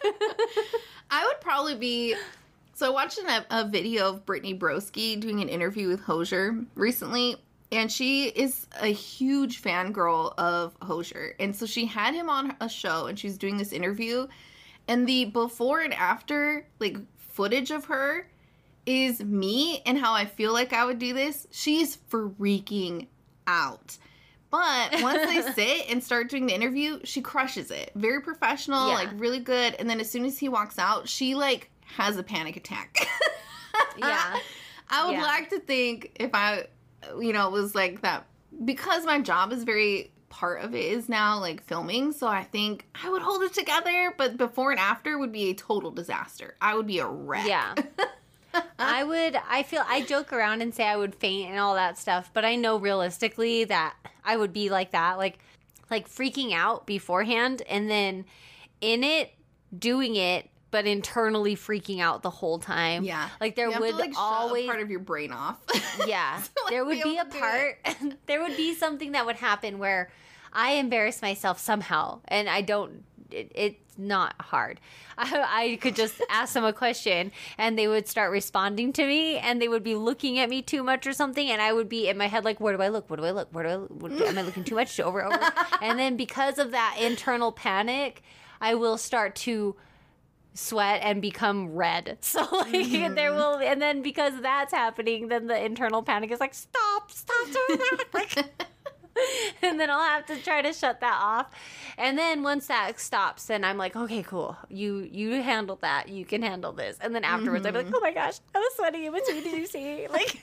I would probably be. So I watched a, a video of Brittany Broski doing an interview with Hosier recently, and she is a huge fangirl of Hosier. And so she had him on a show, and she's doing this interview, and the before and after like footage of her is me and how I feel like I would do this. She's freaking out. But once they sit and start doing the interview, she crushes it. Very professional, Yeah. like really good. And then as soon as he walks out, she like has a panic attack. Yeah. I would Yeah. like to think if I, you know, was like that, because my job is very, part of it is now like filming. So I think I would hold it together, but before and after would be a total disaster. I would be a wreck. Yeah. I would, I feel, I joke around and say I would faint and all that stuff, but I know realistically that I would be like that, like, like freaking out beforehand and then in it, doing it, but internally freaking out the whole time. Yeah. Like there You have would to, like, shut a always, part of your brain off. yeah, to, like, there would be, able a to do part, there would be something that would happen where I embarrass myself somehow and I don't, it, it's not hard. I, I could just ask them a question and they would start responding to me and they would be looking at me too much or something and I would be in my head like, where do I look? Where do I look? Where do I look? What, am I looking too much? Over, over. And then because of that internal panic, I will start to sweat and become red. So like Mm-hmm. there will, and then because that's happening, then the internal panic is like, stop, stop doing that. Like, and then I'll have to try to shut that off. And then once that stops, then I'm like, okay, cool. You you handled that. You can handle this. And then afterwards, Mm-hmm. I'm like, oh my gosh, I was sweating in between. Did you see? Like,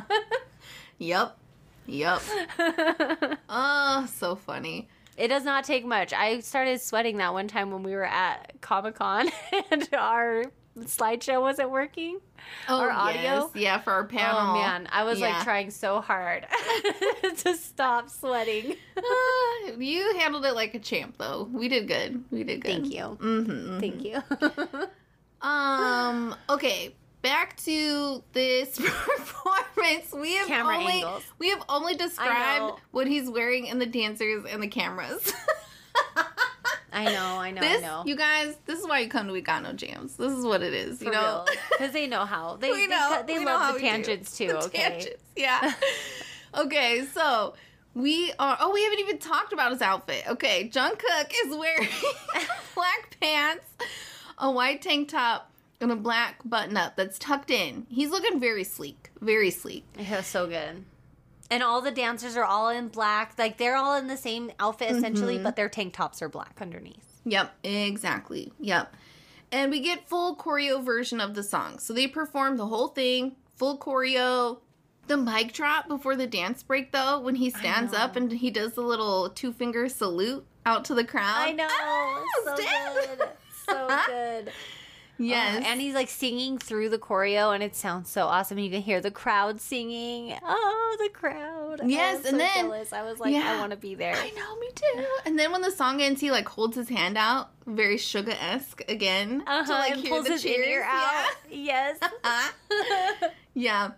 Yep. Yep. Oh, so funny. it does not take much. I started sweating that one time when we were at Comic Con and our slideshow wasn't working. Oh, Our audio? yes. Yeah, for our panel. Oh man, I was Yeah. like trying so hard to stop sweating. Uh, you handled it like a champ, though. We did good. We did good. Thank you. Mm-hmm. Thank you. Um. Okay. Back to this performance. We have Camera only angles. we have only described know. what he's wearing and the dancers and the cameras. I know, I know, this, I know. you guys, this is why you come to We Got No Jams. This is what it is. You For know, because they know how they we they, know. cut- they we know how love the we do. tangents too. The Okay, tangents, yeah. Okay, so we are. Oh, we haven't even talked about his outfit. Okay, Jungkook is wearing black pants, a white tank top, and a black button-up that's tucked in. He's looking very sleek. Very sleek. it was so good. And all the dancers are all in black. Like they're all in the same outfit essentially, Mm-hmm. but their tank tops are black underneath. Yep, exactly. Yep. And we get full choreo version of the song. So they perform the whole thing, full choreo. The mic drop before the dance break, though, when he stands know. up and he does the little two-finger salute out to the crowd. I know, Ah, so stand. good, so good. Yes. Oh, and he's like singing through the choreo, and it sounds so awesome. You can hear the crowd singing. Oh, the crowd. Yes, I was and so then jealous. I was like, yeah. I want to be there. I know, me too. And then when the song ends, he like holds his hand out, very Suga-esque again. Uh-huh, to like and hear pulls the his cheers. ear out. Yes. Yeah. yeah.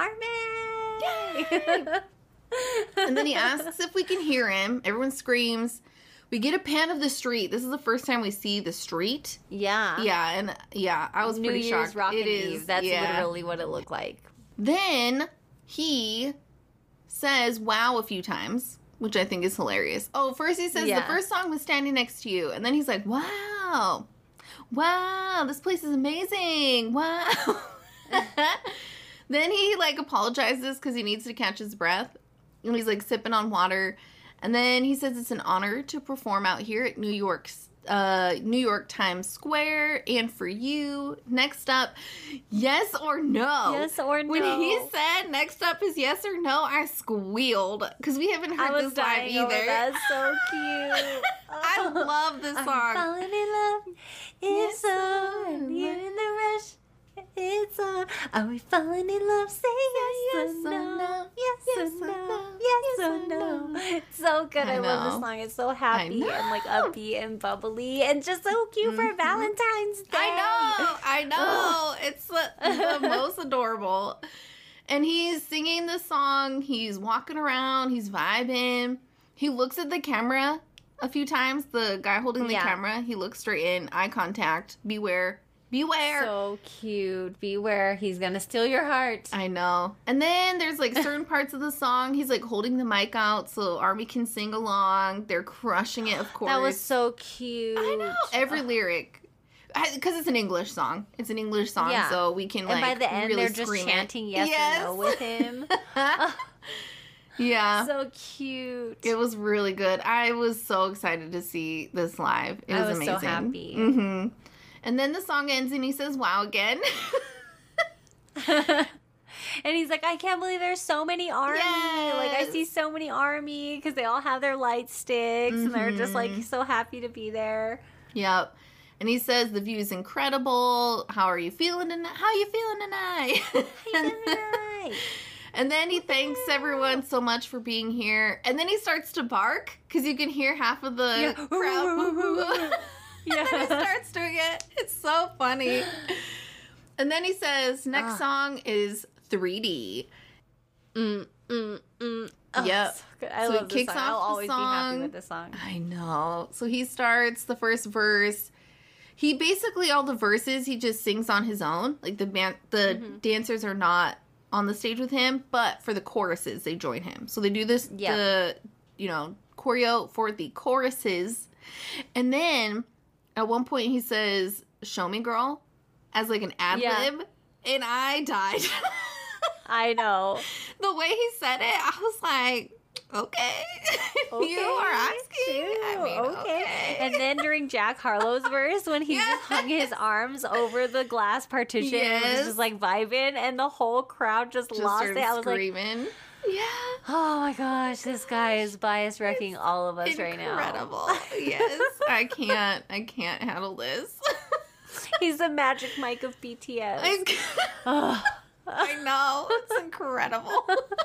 Harmon! And then he asks if we can hear him. Everyone screams. We get a pan of the street. This is the first time we see the street. Yeah. Yeah, and yeah, I was New pretty Year's shocked. Rockin' It is. Eve. That's yeah. literally what it looked like. Then he says wow a few times, which I think is hilarious. Oh, first he says Yeah. the first song was Standing Next to You. And then he's like, wow. Wow, this place is amazing. Wow. Then he like apologizes because he needs to catch his breath. And he's like sipping on water. And then he says it's an honor to perform out here at New York's uh, New York Times Square and for you. Next up, yes or no? Yes or no. When he said next up is yes or no, I squealed because we haven't I heard was this live dying over either. that. So cute. I love this I'm song. falling in love. It's on. You're in the rush. It's on. Are we falling in love? Say yes, yes or or no. no. Yes, Yes or or no. no. Yes, Yes or or no. no. It's so good. I, I love this know. song. It's so happy I and like know. upbeat and bubbly and just so cute for Mhm. Valentine's Day. I know, I know. It's the, the most adorable. And he's singing the song. He's walking around. He's vibing. He looks at the camera a few times. The guy holding the Yeah. camera. He looks straight in. Eye contact. Beware. Beware. So cute. Beware. He's going to steal your heart. I know. And then there's like certain parts of the song. He's like holding the mic out so Army can sing along. They're crushing it, of course. That was so cute. I know. Every lyric. Because it's an English song. It's an English song, Yeah. so we can like And by the end, really they're just scream chanting it. yes, or no with him. Yeah. So cute. It was really good. I was so excited to see this live. It I was, was so amazing. happy. Mm-hmm. And then the song ends and he says wow again. And he's like, I can't believe there's so many army. Like, I Yes. see so many army because they all have their light sticks and they're just like Mhm. so happy to be there. Yep. And he says the view's incredible. How are you feeling tonight? How are you feeling tonight? And then he thanks everyone so much for being here. And then he starts to bark because you can hear half of the Yeah. crowd. Yeah. And then he starts doing it. It's so funny. And then he says, next Ah. song is three D. Mm, mm, mm. Oh, Yep. so good. I So love it this kicks song. off I'll the always be happy song. with this song. I know. So he starts the first verse. He basically, all the verses, he just sings on his own. Like the band, the Mhm. dancers are not on the stage with him, but for the choruses, they join him. So they do this, Yeah. the, you know, choreo for the choruses. And then at one point he says, show me girl, as like an ad Yeah. lib. And I died. I know. The way he said it, I was like, okay. You are asking. I True. mean, okay. And then during Jack Harlow's verse, when he just hung his arms over the glass partition and was Yes. just like vibing, and the whole crowd just, Just lost started it. I was like, screaming. Yeah. oh my gosh, this guy is bias wrecking all of us right now. Incredible. Yes. I can't. I can't handle this. He's the Magic Mike of B T S. I, Ugh. I know. It's incredible.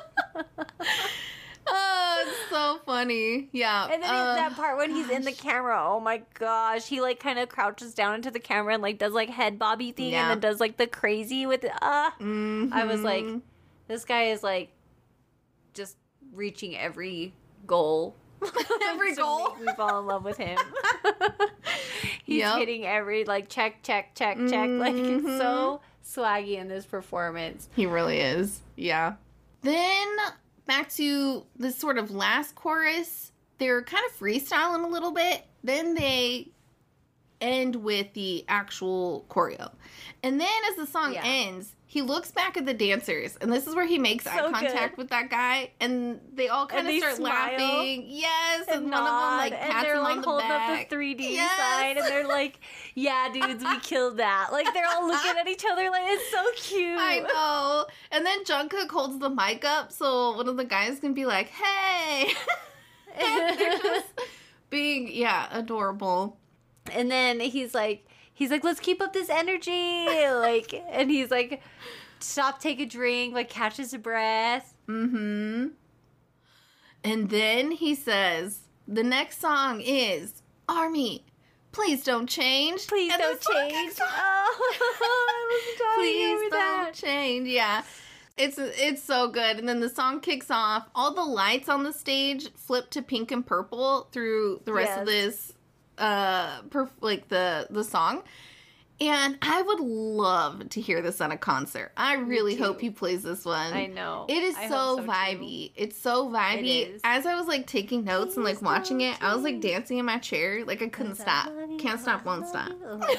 Oh, it's so funny. Yeah. And then uh, that part when he's in the gosh. camera, oh my gosh, he like kind of crouches down into the camera and like does like head bobby thing Yeah. and then does like the crazy with it. Uh, I was like, Mhm. this guy is like just reaching every goal. Every to goal. make me fall in love with him. He's Yep. hitting every like check, check, check, check. Like it's Mhm. so swaggy in this performance. He really is. Yeah. Then back to this sort of last chorus. They're kind of freestyling a little bit. Then they end with the actual choreo. And then as the song Yeah. ends, he looks back at the dancers. And this is where he makes eye So contact good. with that guy. And they all kind And of they start smile laughing. Yes. And, And one of them nod, like and pats they're him like on the holding back. up the three D Yes. side, and they're like, "Yeah, dudes, we killed that." Like they're all looking at each other, like it's so cute. I know. And then Jungkook holds the mic up so one of the guys can be like, hey. They're just being, yeah, adorable. And then he's like, he's like, let's keep up this energy. Like, and he's like, stop, take a drink, like catches a breath. Mm-hmm. And then he says, the next song is Army, please don't change. Please and don't change. Oh, please don't that. change. Yeah. It's it's so good. And then the song kicks off. All the lights on the stage flip to pink and purple through the rest Yes. of this uh perf- like the the song. And I would love to hear this on a concert. I really too. hope he plays this one. I know. It is I so, hope so, too. vibey. It's so vibey. It is. As I was like taking notes and like Please watching don't it, I was like change. dancing in my chair. Like I couldn't stop. Can't stop, won't stop.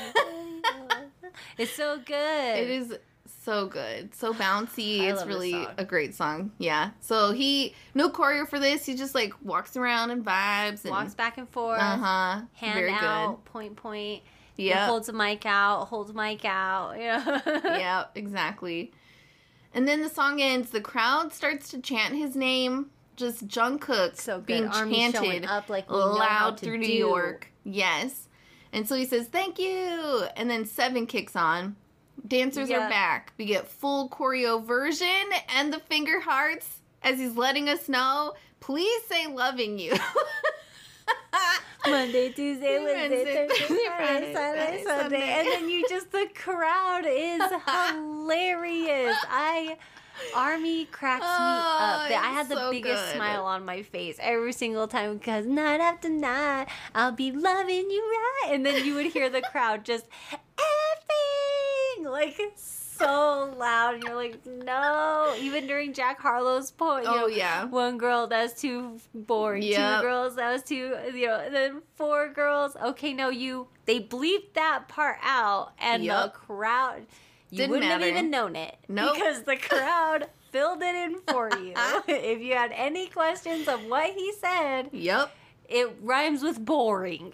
It's so good. It is so good. So bouncy. I It's love this really song. a great song. Yeah. So he, no choreo for this. He just like walks around and vibes. And, Walks back and forth. Uh-huh. Hand Very out, point, point. good. Yeah. Holds a mic out, holds mic out. Yeah. Yeah, exactly. And then the song ends. The crowd starts to chant his name. Just Jungkook So good. being Army chanted showing up like we know how loud to through New do. York. Yes. And so he says, thank you. And then Seven kicks on. Dancers Yeah. are back. We get full choreo version and the finger hearts as he's letting us know, please say loving you. Monday, Tuesday, Wednesday, Wednesday, Thursday, Friday, Friday, Saturday, Saturday, Sunday. Sunday. And then you just, the crowd is hilarious. I, Army cracks me Oh, up. I had it's the so biggest good. smile on my face every single time because night after night, I'll be loving you right. And then you would hear the crowd just effing, like, so loud. And you're like, no. Even during Jack Harlow's point, you Oh, know, yeah. one girl, that's too boring. Yep. Two girls, that was too, you know, and then four girls. Okay, no, you, they bleeped that part out, and Yep. the crowd, you Didn't wouldn't matter. have even known it. Nope. Because the crowd filled it in for you. If you had any questions of what he said, Yep. it rhymes with boring.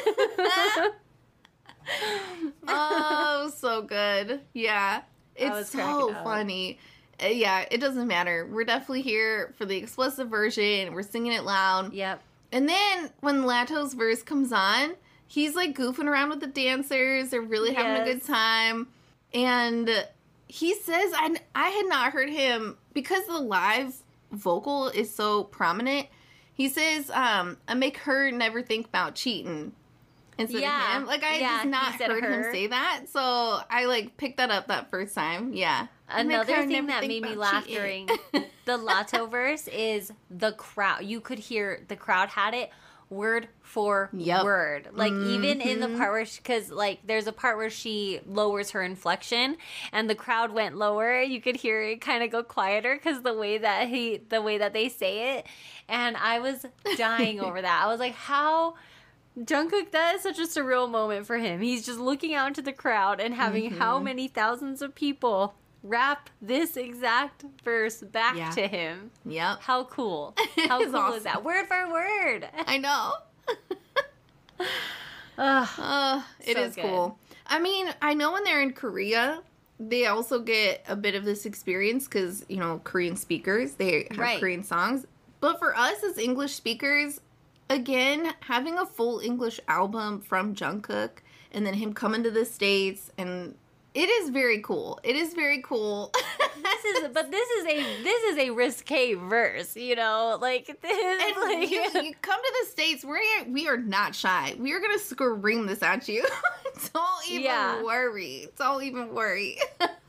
Oh, so good. Yeah. was It's cracking so up. funny. Uh, yeah, it doesn't matter. We're definitely here for the explicit version. We're singing it loud. Yep. And then when Lato's verse comes on, he's like goofing around with the dancers. They're really having a Yes. good time. And he says, I, I had not heard him, because the live vocal is so prominent, he says, um, I make her never think about cheating. Instead Yeah. of him. Like, I Yeah, just he not said heard him her. say that. So I, like, picked that up that first time. Yeah. I make Another her thing never that think made me about laugh cheating. during the Lato verse is the crowd. You could hear the crowd had it word for Yep. word. Like, even in the Mhm. part where, because, like, there's a part where she lowers her inflection and the crowd went lower. You could hear it kind of go quieter because the way that he, the way that they say it. And I was dying over that. I was like, how... Jungkook, that is such a surreal moment for him. He's just looking out into the crowd and having Mm-hmm. how many thousands of people rap this exact verse back Yeah. to him. Yep. How cool. How It's cool awesome. is that? Word for word. I know. Ugh. Uh, it So is good. cool. I mean, I know when they're in Korea, they also get a bit of this experience because, you know, Korean speakers, they have Right. Korean songs. But for us as English speakers, again, having a full English album from Jungkook and then him coming to the States, and it is very cool. It is very cool. This is, but this is a this is a risque verse, you know, like this. And like, you, you come to the States, we're, we are not shy. We are going to scream this at you. Don't even Yeah. worry. Don't even worry.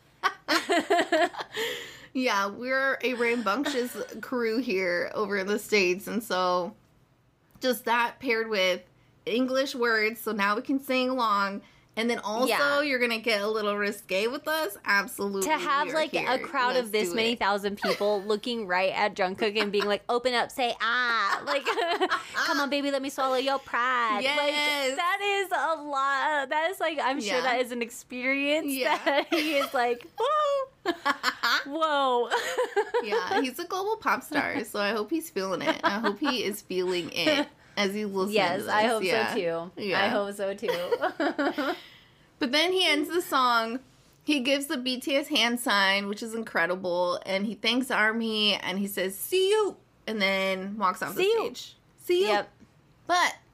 Yeah, we're a rambunctious crew here over in the States. And so just that paired with English words, so now we can sing along. And then also, Yeah. you're going to get a little risque with us. Absolutely. to have we are like here. a crowd Let's of this do many it. thousand people looking right at Jungkook and being like, "Open up, say ah!" Like, "Come on, baby, let me swallow your pride." Yes. Like, that is a lot. That is like, I'm sure Yeah. that is an experience Yeah. that he is like, whoa, whoa. Yeah, he's a global pop star, so I hope he's feeling it. I hope he is feeling it as he listens. Yes, to I this. hope Yeah. so too. Yeah. I hope so too. But then he ends the song. He gives the B T S hand sign, which is incredible, and he thanks Army, and he says, "See you," and then walks off See the you. stage. See you. Yep. But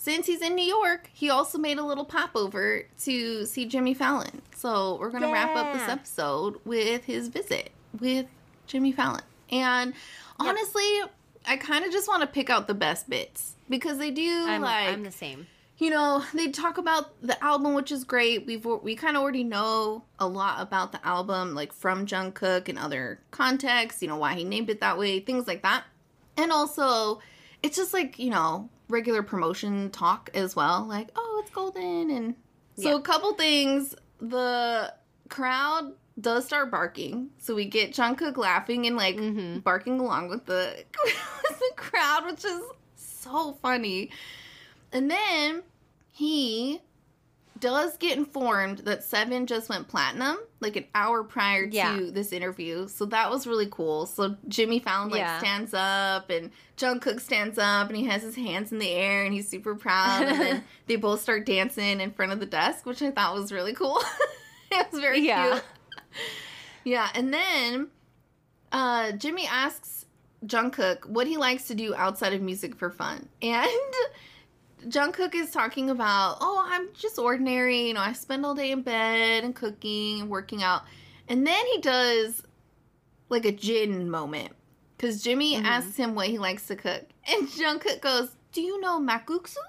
since he's in New York, he also made a little pop over to see Jimmy Fallon. So we're going to yeah. wrap up this episode with his visit with Jimmy Fallon. And yep. honestly, I kind of just want to pick out the best bits because they do I'm, like... I'm the same. You know, they talk about the album, which is great. We've we kind of already know a lot about the album, like from Jungkook and other contexts, you know, why he named it that way, things like that. And also, it's just like, you know, regular promotion talk as well. Like, oh, it's golden. And so yeah. a couple things. The crowd does start barking. So we get Jungkook laughing and like mm-hmm. barking along with the, with the crowd, which is so funny. And then he does get informed that Seven just went platinum, like an hour prior to yeah. this interview. So that was really cool. So Jimmy Fallon, like, yeah. stands up, and Jungkook stands up, and he has his hands in the air, and he's super proud. And then they both start dancing in front of the desk, which I thought was really cool. It was very yeah. cute. Yeah, and then uh, Jimmy asks Jungkook what he likes to do outside of music for fun. And... Jungkook is talking about, oh, I'm just ordinary, you know, I spend all day in bed and cooking and working out. And then he does, like, a Jin moment. Because Jimmy mm-hmm. asks him what he likes to cook. And Jungkook goes, do you know makguksu?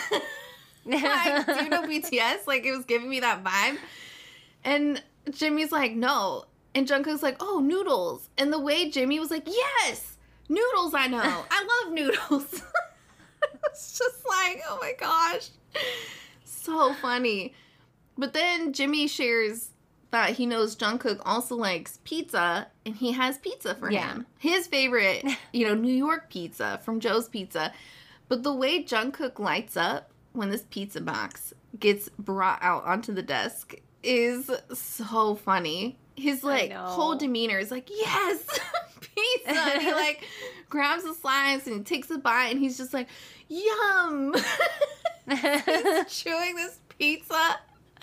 Like, do you know B T S? Like, it was giving me that vibe. And Jimmy's like, no. And Jungkook's like, oh, noodles. And the way Jimmy was like, yes, noodles I know. I love noodles. It's just like, oh my gosh. So funny. But then Jimmy shares that he knows Jungkook also likes pizza, and he has pizza for yeah. him. His favorite, you know, New York pizza from Joe's Pizza. But the way Jungkook lights up when this pizza box gets brought out onto the desk is so funny. His, like, whole demeanor is like, yes, pizza. And he, like, grabs the slice and he takes a bite, and he's just like, yum. He's chewing this pizza.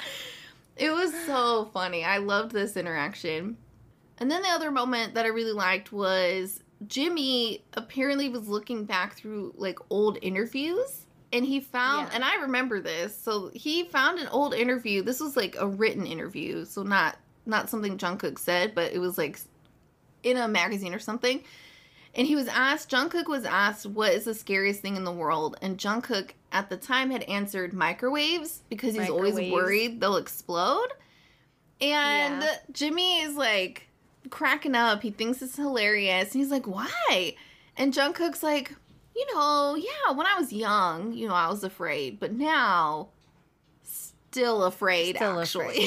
It was so funny. I loved this interaction. And then the other moment that I really liked was Jimmy apparently was looking back through, like, old interviews. And he found, yeah. and I remember this, so he found an old interview. This was, like, a written interview, so not... Not something Jungkook said, but it was like in a magazine or something. And he was asked, Jungkook was asked, what is the scariest thing in the world? And Jungkook at the time had answered microwaves because he's microwaves. always worried they'll explode. And yeah. Jimmy is like cracking up. He thinks it's hilarious. And he's like, why? And Jungkook's like, you know, yeah, when I was young, you know, I was afraid. But now... Still afraid, Still actually.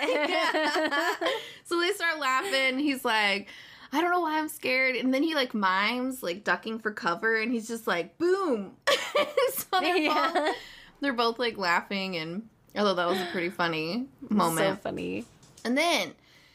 Afraid. So they start laughing. He's like, I don't know why I'm scared. And then he, like, mimes, like, ducking for cover. And he's just like, boom. So they're, yeah. both, they're both, like, laughing. And I thought that was a pretty funny moment. So funny. And then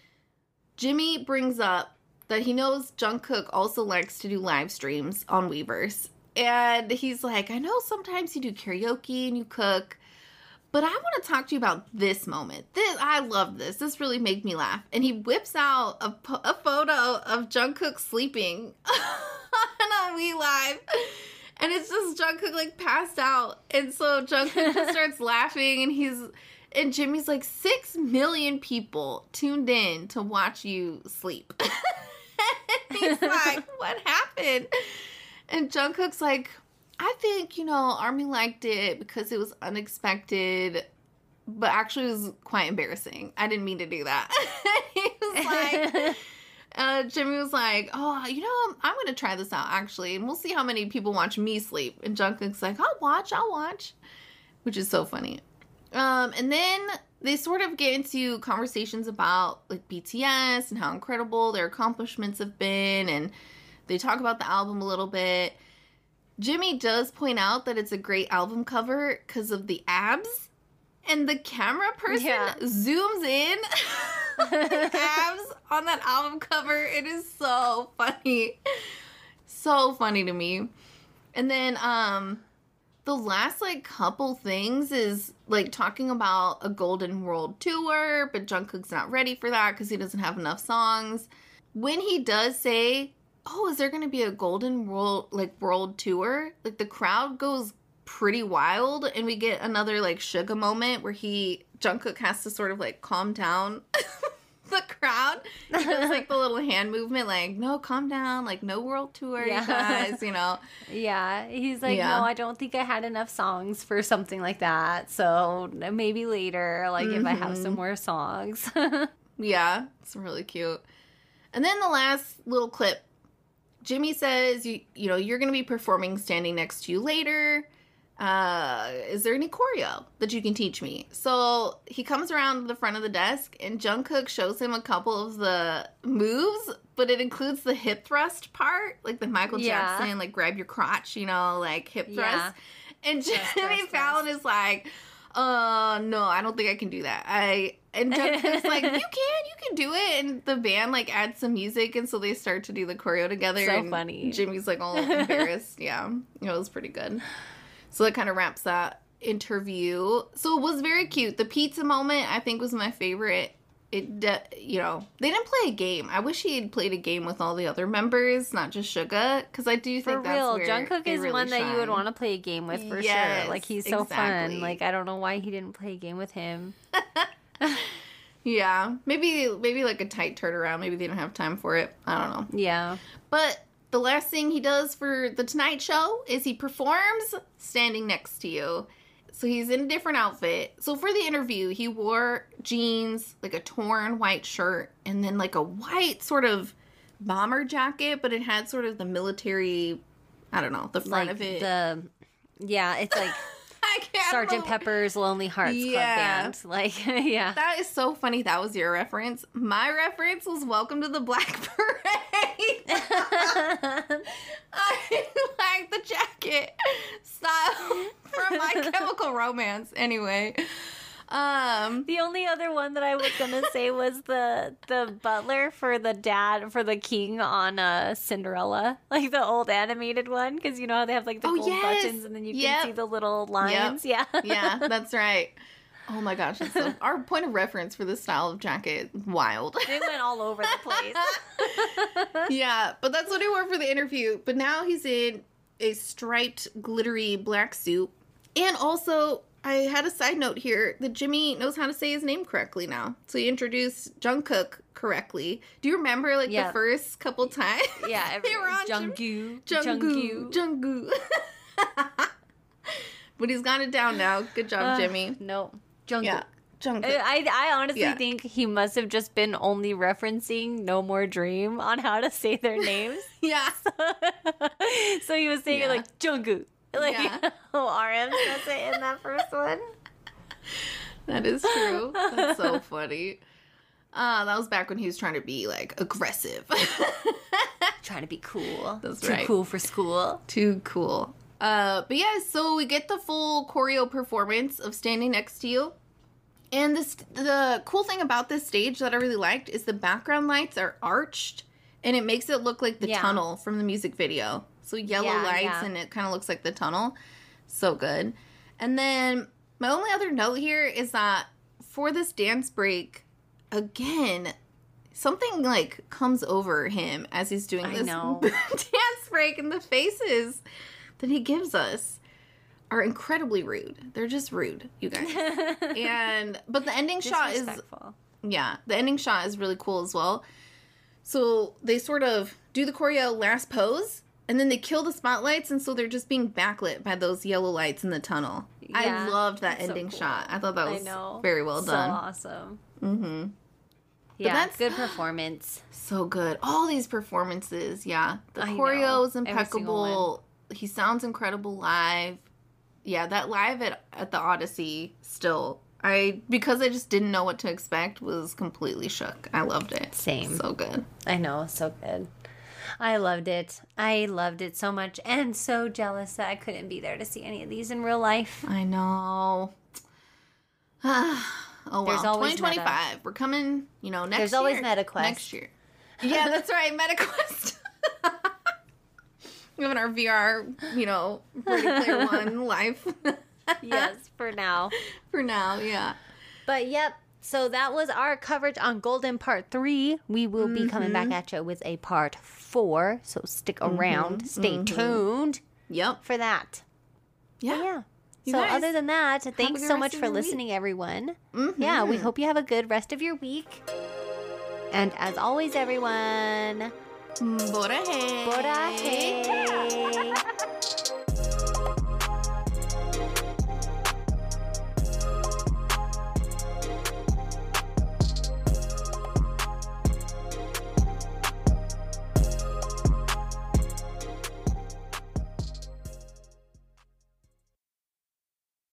Jimmy brings up that he knows Jungkook also likes to do live streams on Weverse. And he's like, I know sometimes you do karaoke and you cook. But I want to talk to you about this moment. This, I love this. This really made me laugh. And he whips out a, a photo of Jungkook sleeping on a We Live. And it's just Jungkook, like, passed out. And so Jungkook just starts laughing. And he's, and Jimmy's like, six million people tuned in to watch you sleep. And he's like, what happened? And Jungkook's like, I think, you know, ARMY liked it because it was unexpected, but actually it was quite embarrassing. I didn't mean to do that. He was like, uh, Jimmy was like, oh, you know, I'm going to try this out, actually, and we'll see how many people watch me sleep. And Jungkook's like, I'll watch, I'll watch, which is so funny. Um, and then they sort of get into conversations about, like, B T S and how incredible their accomplishments have been, and they talk about the album a little bit. Jimmy does point out that it's a great album cover because of the abs. And the camera person yeah. zooms in on the abs on that album cover. It is so funny. So funny to me. And then um, the last, like, couple things is, like, talking about a Golden World Tour. But Jungkook's not ready for that because he doesn't have enough songs. When he does say... oh, is there going to be a Golden World, like, World Tour? Like, the crowd goes pretty wild, and we get another like Suga moment where he Jungkook has to sort of like calm down the crowd. He does like the little hand movement, like, no, calm down, like, no world tour, Yeah. you guys, you know. Yeah, he's like, Yeah. no, I don't think I had enough songs for something like that. So maybe later, like if I have some more songs. Yeah, it's really cute. And then the last little clip, Jimmy says, you you know, you're going to be performing Standing Next to You later. Uh, is there any choreo that you can teach me? So he comes around to the front of the desk, and Jungkook shows him a couple of the moves, but it includes the hip thrust part, like the Michael Yeah. Jackson, like grab your crotch, you know, like hip thrust. Yeah. And Jimmy Thrust, thrust, Fallon is like, uh, no, I don't think I can do that. I and Jungkook's like, you can, you can do it. And the band like adds some music, and so they start to do the choreo together. So and funny. Jimmy's like all embarrassed. Yeah, it was pretty good. So that kind of wraps that interview. So it was very cute. The pizza moment, I think, was my favorite. It, de- you know, they didn't play a game. I wish he had played a game with all the other members, not just Suga, because I do For think that's real, where Jungkook they is really one that you would shine. want to play a game with for Yes, sure. Like he's so exactly. fun. Like I don't know why he didn't play a game with him. Yeah, maybe maybe like a tight turnaround. Maybe they don't have time for it. I don't know. Yeah. But the last thing he does for the Tonight Show is he performs Standing Next to You. So he's in a different outfit. So for the interview, he wore jeans, like a torn white shirt, and then like a white sort of bomber jacket, but it had sort of the military, I don't know, the front Like of it. the yeah, it's like I can't Sergeant believe- Pepper's Lonely Hearts Yeah. Club Band. Like yeah. That is so funny. That was your reference. My reference was Welcome to the Black Parade. I like the jacket style from My Chemical Romance. Anyway, um, The only other one that I was gonna say was the the butler for the dad for the king on uh, Cinderella, like the old animated one, because you know how they have like the Oh, gold yes. buttons and then you Yep. can see the little lines. Yeah, yeah, that's right. Oh my gosh, it's so, our point of reference for this style of jacket, wild. they went all over the place. Yeah, but that's what he wore for the interview. But now he's in a striped, glittery black suit. And also, I had a side note here that Jimmy knows how to say his name correctly now. So he introduced Jungkook correctly. Do you remember, like, Yeah. the first couple times? Yeah, every, they were on Jim- Jungkook, Jungkook. Jungkook. But he's got it down now. Good job, Uh, Jimmy. No, Jungkook. Yeah, Jungkook. I, I honestly Yeah. think he must have just been only referencing No More Dream on how to say their names. Yeah. So he was saying Yeah. it like Jungkook. Like, Yeah. oh, R M says it in that first one. That is true. That's so funny. Uh, that was back when he was trying to be, like, aggressive. Trying to be cool. That's Too right. cool for school. Too cool. Uh, but yeah, so we get the full choreo performance of Standing Next to You. And this, the cool thing about this stage that I really liked is the background lights are arched, and it makes it look like the Yeah. tunnel from the music video. So yellow Yeah, lights, yeah. and it kind of looks like the tunnel. So good. And then my only other note here is that for this dance break, again, something like comes over him as he's doing I this know. dance break, and the faces that he gives us are incredibly rude. They're just rude, you guys. And but the ending shot is Disrespectful. yeah, the ending shot is really cool as well. So they sort of do the choreo last pose, and then they kill the spotlights, and so they're just being backlit by those yellow lights in the tunnel. I Yeah, loved that that's so ending cool. shot. I thought that I was know. very well So done. awesome. Mm-hmm. Yeah, that's- good performance. So good. All these performances, yeah. The I choreo know. is Every single impeccable. He sounds incredible live. Yeah, that live at, at the Odyssey still. I because I just didn't know what to expect was completely shook. I loved it. Same. So good. I know, so good. I loved it. I loved it so much, and so jealous that I couldn't be there to see any of these in real life. I know. oh well. There's always twenty twenty-five. We're coming, you know, next There's year. always MetaQuest. Next year. Yeah, that's right, MetaQuest. We have our V R, you know, Ready Player One life. Yes, for now. For now, yeah. But yep, so that was our coverage on Golden Part three. We will be coming back at you with a Part four, so stick around. Stay tuned Yep. for that. Yeah. But yeah. You So guys, other than that, a thanks good so rest much of for your week. listening, everyone. Mm-hmm. Yeah, we hope you have a good rest of your week. And as always, everyone, Bora hey. Bora hey.